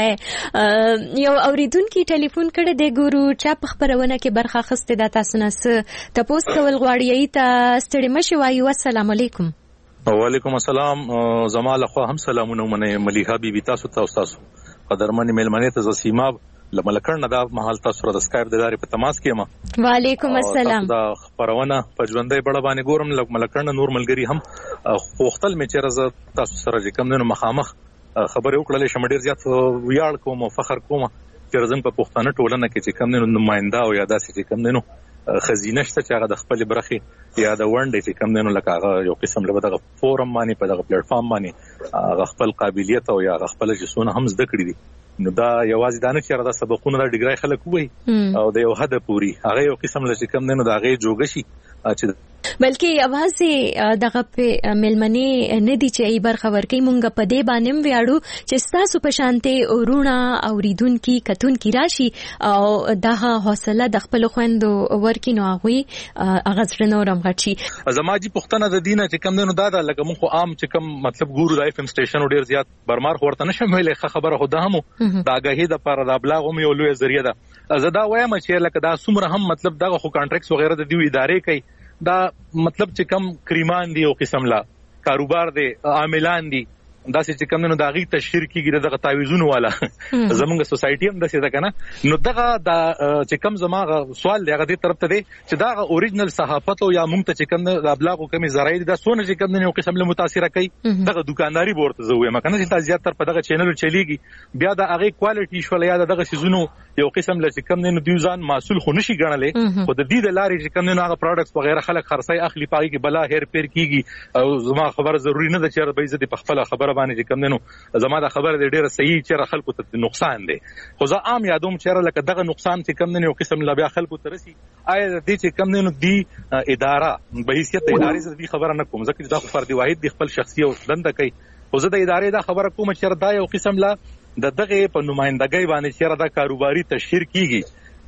ښایي. یو اورېدونکي ټلیفون کړی دی ګورو چا په خپرونه کې برخه اخیستې ده تاسو نه څه تپوس کول غواړي هغې ته ستړې مه شئ وایو السلام علیکم. وعلیکم السلام. زما لخوا هم سلامونه ومنئ ملیحه بیبي تاسو ته او ستاسو قدرمنې مېلمنې ته. زه سیماب له ملکړ نه دا مهال تاسو سره د سکایپ د لارې په تماس کې یم. وعلیکم السلام. دا خپرونه په ژوندۍ بڼه باندې ګورم. له ملکړ نه نور ملګري هم غوښتل مې چېرې زه تاسو سره چې کوم دی نو مخامخ خبرې وکړلی شم. ډېر زیات ویاړ کوم او فخر کوم چې زموږ په پښتانه ټولنه کې چې کوم دی نو نماینده او یا داسې چې کوم دی نو خزینه شته چې هغه د خپلې برخې یا د ونډې چې کوم دی نو لکه هغه یو قسم له دغه فورم باندې په دغه پلیټفارم باندې هغه خپل قابلیت او یا هغه خپل جسونه هم زده کړي دي. نو دا یوازې دا نه چې دا سبقونه دا ډیګرای خلک ووایي او د یو حده پوري هغه یو قسم له چې کوم دی نو د هغې جوګه شي چې بلکې یوازې دغه په مېلمنې نه دي چې ای برخه ورکوي. مونږ په دې باندې هم ویاړو چې ستاسو په شانتې وروڼه اورېدونکي کتونکي راشي او دغه حوصله د خپلو خویندو ورکړي نو هغوی هغه زړه نور هم غټ شي. زما جي پوښتنه د دې نه چې کوم دی نو دا ده لکه مونږ خو عام چې کوم مطلب ګورو د اف ام سټیشن ډېر زیات برمار خو ورته نشم ویلی. ښه خبره خو دا هم د آګاهي دپاره د ابلاغ هم یو لویه ذریعه ده. زه دا وایم چې لکه دا څومره هم مطلب دغه خو کانټریکټس وغیره د دوی ادارې کوي دا مطلب چې کم کریمان دی او قسم لا کاروبار دی عاملان دي داسې چې کوم نو د هغې تشهیر کېږي دغه تعویضونو والا زمونږ سوسایټي هم داسې ده که نه. نو دغه دا چې کوم زما سوال دی هغه دې طرف ته دی چې دا هغه اوریجنل صحافت او یا مونږ ته چې کوم د ابلاغو کمې ذرایع دي دا څونه چې کوم یو قسم له متاثره کوي دغه دوکانداري به ورته زه ووایم که نه چې دا زیاتر په دغه چینلو چلیږي بیا د هغې کوالټي شوله یا د دغه څیزونو یو قسم له چې کوم دی نو دوی ځان محصول خو نشي ګڼلی خو د دې د لارې چې کوم دی نو هغه پروډکټس وغیره خلک خرڅوي اخلي په هغې کې بلا هیر پیر کېږي او زما خبره ضروري نه ده چې به زه دې په خپله خبره باندې چې کوم دی نو زما دا خبره دی ډېره صحیح چېرې خلکو ته نقصان دی خو زه عام یادوم چېرې لکه دغه نقصان چې کوم دی نو یو قسم لا بیا خلکو ته رسي آیا د دې چې کوم دی نو دې اداره په حیثیت د ادارې زه دې خبره نه کوم ځکه چې دا خو فرد واحد دی خپل شخصي او دنده کوي خو زه د ادارې دا خبره کوم چېرې دا یو قسم لا د دغه په نمائندګۍ باندې چېرې دا کاروباري تشهیر کیږي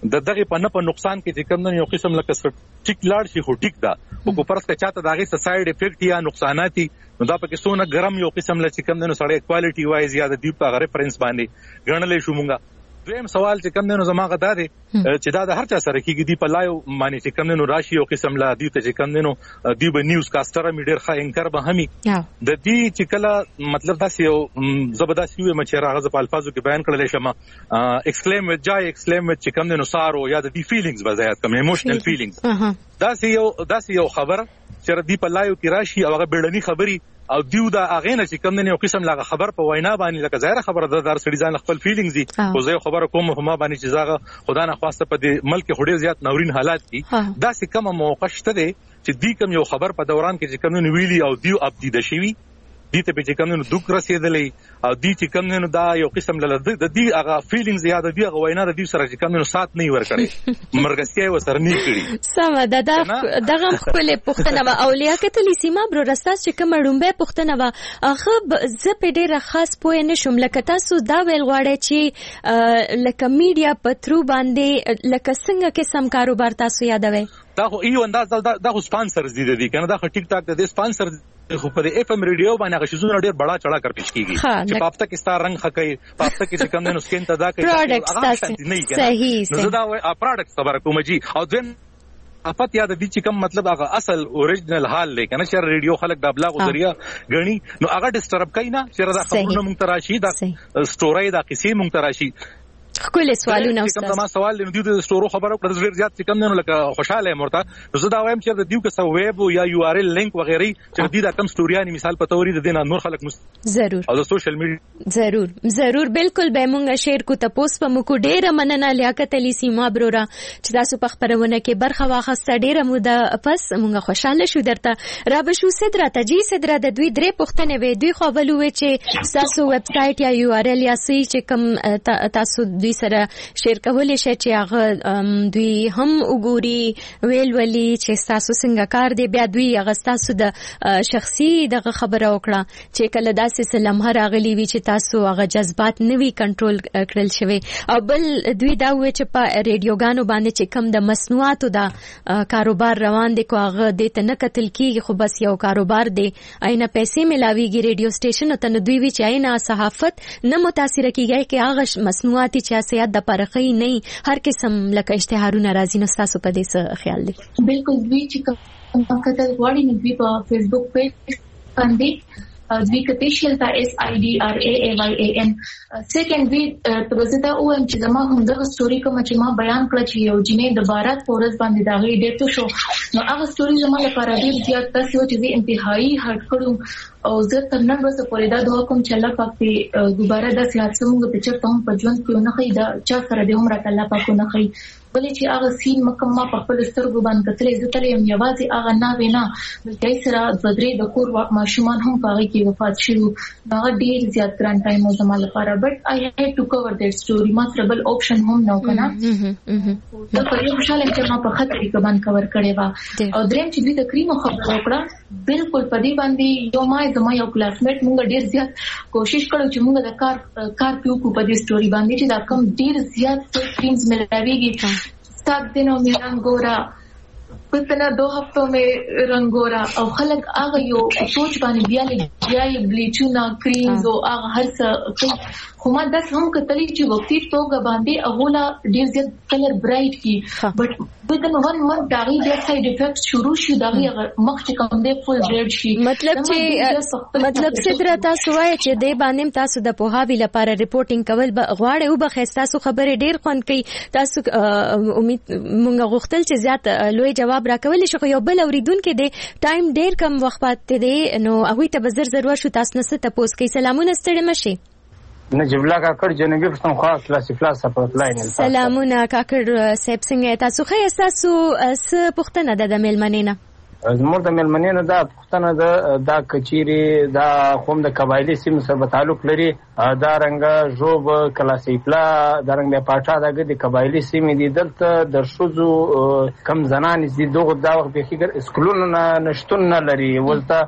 د دغه په نه په نقصان کې چې کوم نه یو قسم لکه ټیک لاړ شي خو ټیک دا او کو پرس که چاته دغه ساید افیکټ یا نقصاناتي نو دا پکې سونه ګرم یو قسم لچ کوم نه سړی کوالټي وایز یا د دیپ په ریفرنس باندې ګڼلې شو مونږه. دویم سوال چې کوم نه زما غدا دی چې دا د هر چا سره کېږي دی په لایو باندې چې کوم نه راشي او قسم لا دی ته چې کوم نه دی به نیوز کاستر می ډیر ښه انکر به همي د دې چې کله مطلب دا یو زبردست یو مچ راغزه په الفاظو کې بیان کړل شم ایکسکلیم وذ جای ایکسکلیم چې کوم نه سارو یا د دی فیلینګز بزایات کوم ایموشنل فیلینګز دا یو دا یو خبر چې دی په لایو کې راشي او هغه بیړنی خبري او دیو دا اغه نه چې کوم نه یو قسم لاغه خبر په وینا باندې لکه ظاهر خبره ده در سړي ځان خپل فیلینګز دي خو زه خبره کوم په ما باندې چې زاغه خدا نه خواسته په دې ملک هډیر زیات نورین حالات دي دا څه کوم موقع شته دي چې دی کوم یو خبر په دوران کې چې کوم نه ویلي او دیو اپډیټ شي دي ته په چې کوم نه دوک رسیدلې او دي چې کوم نه دا یو قسم له د دې هغه فیلینګز زیاده دی هغه وینا د دې سره چې کوم نه سات نه ور کړی مرګستیا و سره نه کړی سم دا دغه خپل پښتنه او لیاقت سیما برو رستاس چې کوم ډومبه پښتنه وا اخه ز په ډیره خاص پوه نه شم لکه تاسو دا ویل غواړی چې لکه میډیا پترو باندې لکه څنګه کې سم کاروبار تاسو یادوي دا خو یو انداز دا د سپانسرز دي دي کنه دا خو ټیک ټاک د سپانسر خو په اف ام ریډیو باندې هغه شزونه ډیر بڑا چڑا کر پیش کیږي چې پاپتا کې ستار رنگ خکې پاپتا کې چې کوم نه سکین ته دا کوي پروډکټس صحیح نو دا وای پروډکټس خبره کوم جی او ځین افات یاد دي چې کوم مطلب هغه اصل اوریجنل حال لیکنه چې ریډیو خلک د ابلاغ ذریعہ غني نو هغه ډیسټرب کوي نه چې دا خبرونه مونږ تراشي دا سټوري دا کیسې مونږ تراشي خپل سوالونه استاد کوم سوال دی نو د ستورو خبرو پر ډیر زیات چې کوم نه لکه خوشاله مرته نو زه دا وایم چې د دیو کې سو ویب یا یو ار ال لینک وغیرہ چې د دې کوم سټوریانی مثال په توري د دینه نور خلک ضرور او د سوشل میډیا ضرور ضرور بالکل به مونږه شیر کو تاسو په مو کو ډیره مننه لیاقت علي سیما برورا چې تاسو په خبرونه کې برخه واخسته ډیره موده پس مونږه خوشاله شو درته را بشو صدرا تجي صدرا د دوی درې پښتنه وې دوی خو بلوي چې تاسو ویب سټ یا یو ار ال یا سي چې کوم تاسو دوی سره شیر کولای شي چې هغه دوی هم وګوري ویل ولي چې تاسو څنګه کار دی بیا دوی هغه تاسو د شخصي دغه خبره وکړه چې کله داسې سلام راغلی وي چې تاسو هغه جذبات نوي کنټرول کړل شوی او بل دوی دا وایي چې په ریډیوګانو باندې چې کم د مصنوعاتو د کاروبار روان دي کو هغه د ته نه قتل کیږي خو بس یو کاروبار دی اینه پیسې ملاويږي ریډیو سټیشن ته دوی وی چې اینه صحافت نه متاثر کیږي چې هغه مصنوعاتي چې سیاست د پرخی نه هر قسم لکه اشتهارونه راځي نو تاسو په دې څه خیال دی بالکل دوی چې کوم کتل غواړي نو دوی په فیسبوک پیج باندې دوی کتیشل تا اس آی ډي آر ای ای واي ای ان سیکنډ وی تبزدا او چې زما هم دغه ستوري کوم چې ما بیان کړ چې یو جنې د بارات پورز باندې داغي ډېر شو نو هغه ستوري زما لپاره ډېر زیات تاسو چې انتهایی هټ کړو او زه تر نن ورځې پورې دا دعا کوم چې الله پاک دې دوباره د سیاست موږ په چرته هم په ژوند کې نه خي دا چا سره دې هم راته الله پاک نه خي ولې چې هغه سین مکمه په خپل سترګو باندې کتلې زه تل یم یوازې هغه نه وینا بلکې سره د درې د کور ماشومان هم پاره کې وفات شوه هغه ډیر زیات ګران ټایم و زما لپاره بټ آی هډ ټو کور دیٹ سټوري ما تربل آپشن هم نو کنه دا په یو خوشاله چې ما په خطر کې باندې کور کړي وا او دریم چې دوی د کریم خبرو وکړه بالکل په دې باندې یو ما زما یو کلاسمیټ مونږ ډیر زیات کوشش کړو چې مونږ د کار کار پیو کو په دې سټوري باندې چې دا کم ډیر زیات کریمز ملويږي सात दिनों में रंगोरा इतना दो हफ्तों में रंगोरा और खलक आ गई हो सोच पानी बिया ले बिया ये ब्लीचूना क्रीम्स और आ हर स हुमा दस हम कतली ची वक्ती तो गबांदे अगोला ډیر زیات کلر برایټ کی بٹ within one month داغي ډیر ساید افیکټ شروع شي داغي مخ چې کوم دی فل ریډ شي مطلب چې مطلب صدر تاسو وایي چې د باندې تاسو د پوهاوی لپاره ریپورتینګ کول غواړي او بخښ تاسو خبره ډیر خوند کوي تاسو امید مونږ غوښتل چې زیات لوی جواب راکول شي خو یو بل اوریدونکو دی ټایم ډیر کم وخت پاتې دی نو هغه ته بزر ضرور شو تاسو نه ست پوس کوي سلامونه ستړي مشي نجیب الله کاکړ جنوبي پښتونخوا کلاسیک کلاس سپورټ لاین سلامونه کاکړ سیب څنګه تاسو خې تاسو س پښتنه د ملمنینه زموږ د ملمنینه دا پښتنه د دا کچيري دا قوم د قبایلی سیمه سره تعلق لري دا رنګ جوب کلاسیک لا دا رنګ د پاټا د قبایلی سیمه دي دلته د شوزو کم زنان دي دغه دا وخت به خګر اسکولونه نشټون نه لري ولته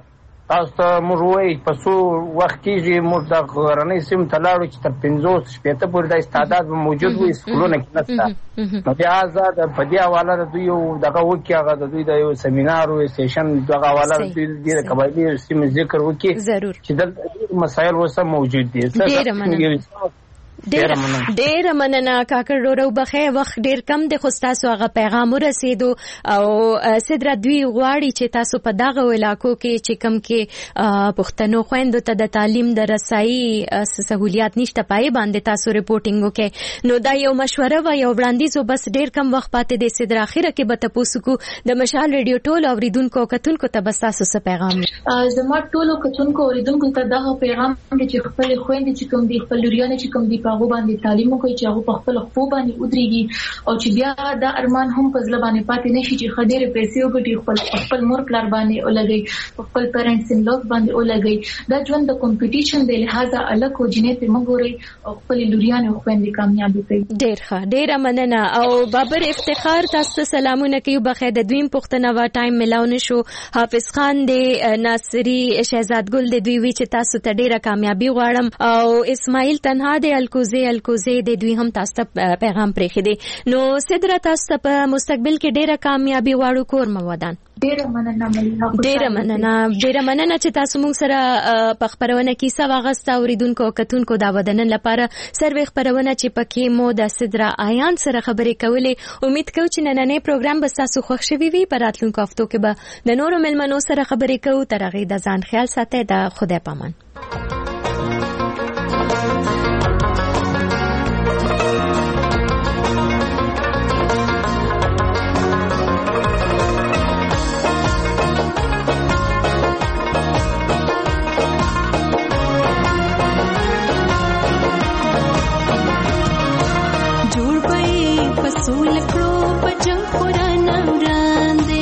تاسو ته موږ وایي په څو وخت کېږي موږ د غرنۍ سیمو ته لاړو چې تر پنځوس شپېته پورې دا استعداد به موجود وي سکولونه کې نشته نو لهذا په دې حواله د دوی یو دغه وکړي هغه د دوی د یو سیمینار او سیشن دغه حواله د دوی د قبایلي سیمې ذکر وکړي چې دلته مسایل اوس موجود دي ډیر ډیر مننه کاکړ ورو بخې وخت ډیر کم د خوستاسو هغه پیغام ورسېدو او صدر دوی غواړي چې تاسو په دغه علاقو کې چې کم کې پښتنو خويندو ته د تعلیم د رسایي سہولیات نشته پای باندې تاسو ریپورټینګ وکړي نو دا یو مشوره و یو وړاندیز بس ډیر کم وخت پاتې د صدر اخیره کې به تاسو کو د مشال ریډیو ټول اوریدونکو کتونکو ته بس تاسو څه پیغام زما ټول کتونکو اوریدونکو ته دغه پیغام چې خپل خويندې چې کوم دي خپل لوريانې چې کوم دي هغه باندې تعلیم کوي چې هغه په خپل خپل باندې ودرېږي او چې بیا دا ارمان هم په ځل باندې پاتې نشي چې خډيره پیسې وګټي خپل خپل مور پلار باندې ولګي خپل پیرنټس ان لوک باندې ولګي دا ژوند د کمپټیشن د لحاظه الګ او جنې په مګوري او خپل لوريان او خويندې کامیابی کوي ډېر ښه ډېر مننه او بابر افتخار تاسو سلامونه کوي بخیر د دویم پښتنه وا ټایم ملاو نشو حافظ خان د ناصری شهزاد ګل د دوی وی چې تاسو ته ډېره کامیابی غواړم او اسماعیل تنها د الکوزه الکوزه د دوی هم تاسو ته پیغام پرېخي دي نو صدر تاسو ته په مستقبل کې ډېره کامیابی واړو کور مودان ډېر مننه ډېر مننه ډېر مننه چې تاسو موږ سره په خبرونه کې سواغستا اوریدونکو کتونکو دا ودانن لپاره سروي خبرونه چې پکې مو د صدر آیان سره خبرې کولې امید کوم چې نننې پروګرام به تاسو خوښ شوي وي په راتلونکو هفتو کې به د نورو ملمنو سره خبرې کوو تر هغه د ځان خیال ساتئ د خدای پامان Soul Pro Pajang Purana Urande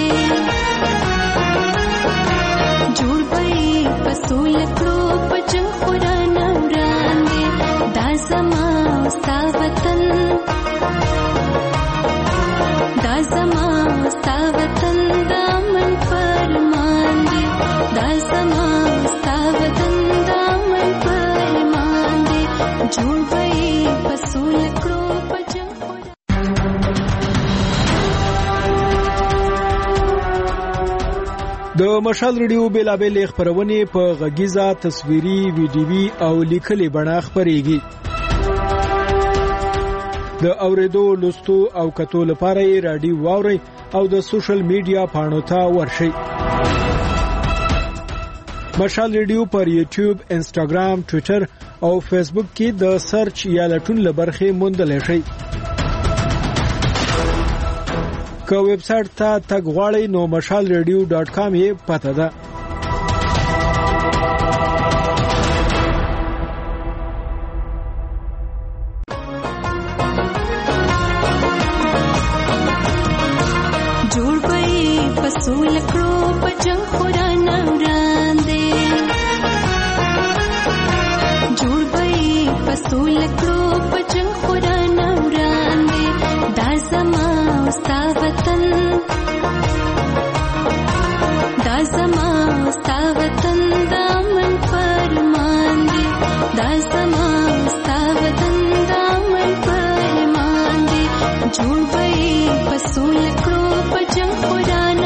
Jur Bhai Pasul Pro Pajang Purana Urande Dazama Ustavatan Dazama Ustavatan Daman Parmande Dazama Ustavatan Daman Parmande Jur Bhai Pasul Pro Pajang د مشال ریډیو بیلابل خبرونه په غږیزه تصویري ویډیوي او لیکلي بڼه خبريږي د اوریدو لوستو او کتو لپاره رادیو واوري او د سوشل میډیا پاڼو ته ورشي مشال ریډیو پر یوټیوب انسټاګرام ټوئیټر او فیسبوک کې د سرچ یا لټون لبرخه موندل شي که ویب سټ ته تګ غواړئ نو مشال ریډیو ډاټ کام یې پته ده جوړ پي پسول کړو پجنګ خورانه وړاندې جوړ پي پسول کړو پجنګ خورانه وړاندې دا زما ستا وطن دا زما ستا وطن دامن فرمان دی دا زما ستا وطن دامن فرمان دی جوړ وای پسول کړو پجنګ خورانه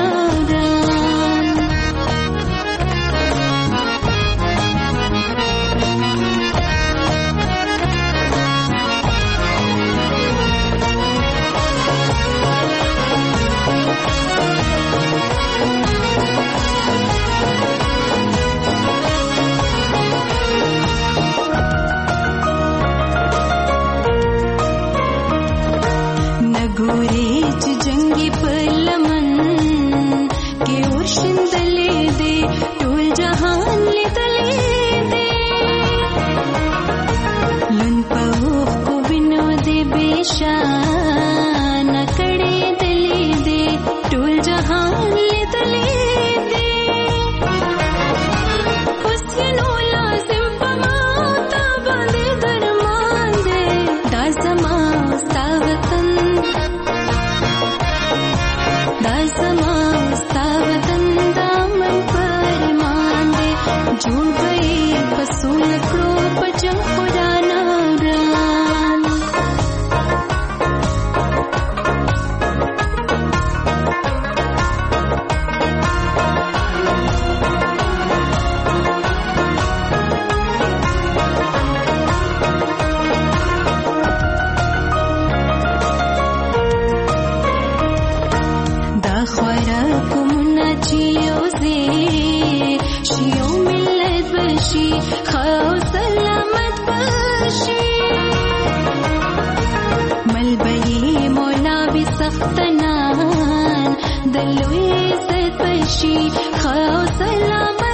دا زما ستا وطن دامن فرمان دی نکړو په جنگ قرآن اوران دا خوراکونه چې یوځې شیو ملت بشي خو سلامت بشي ملبي مولا بسختنان د لوی عزت بشي خو سلامت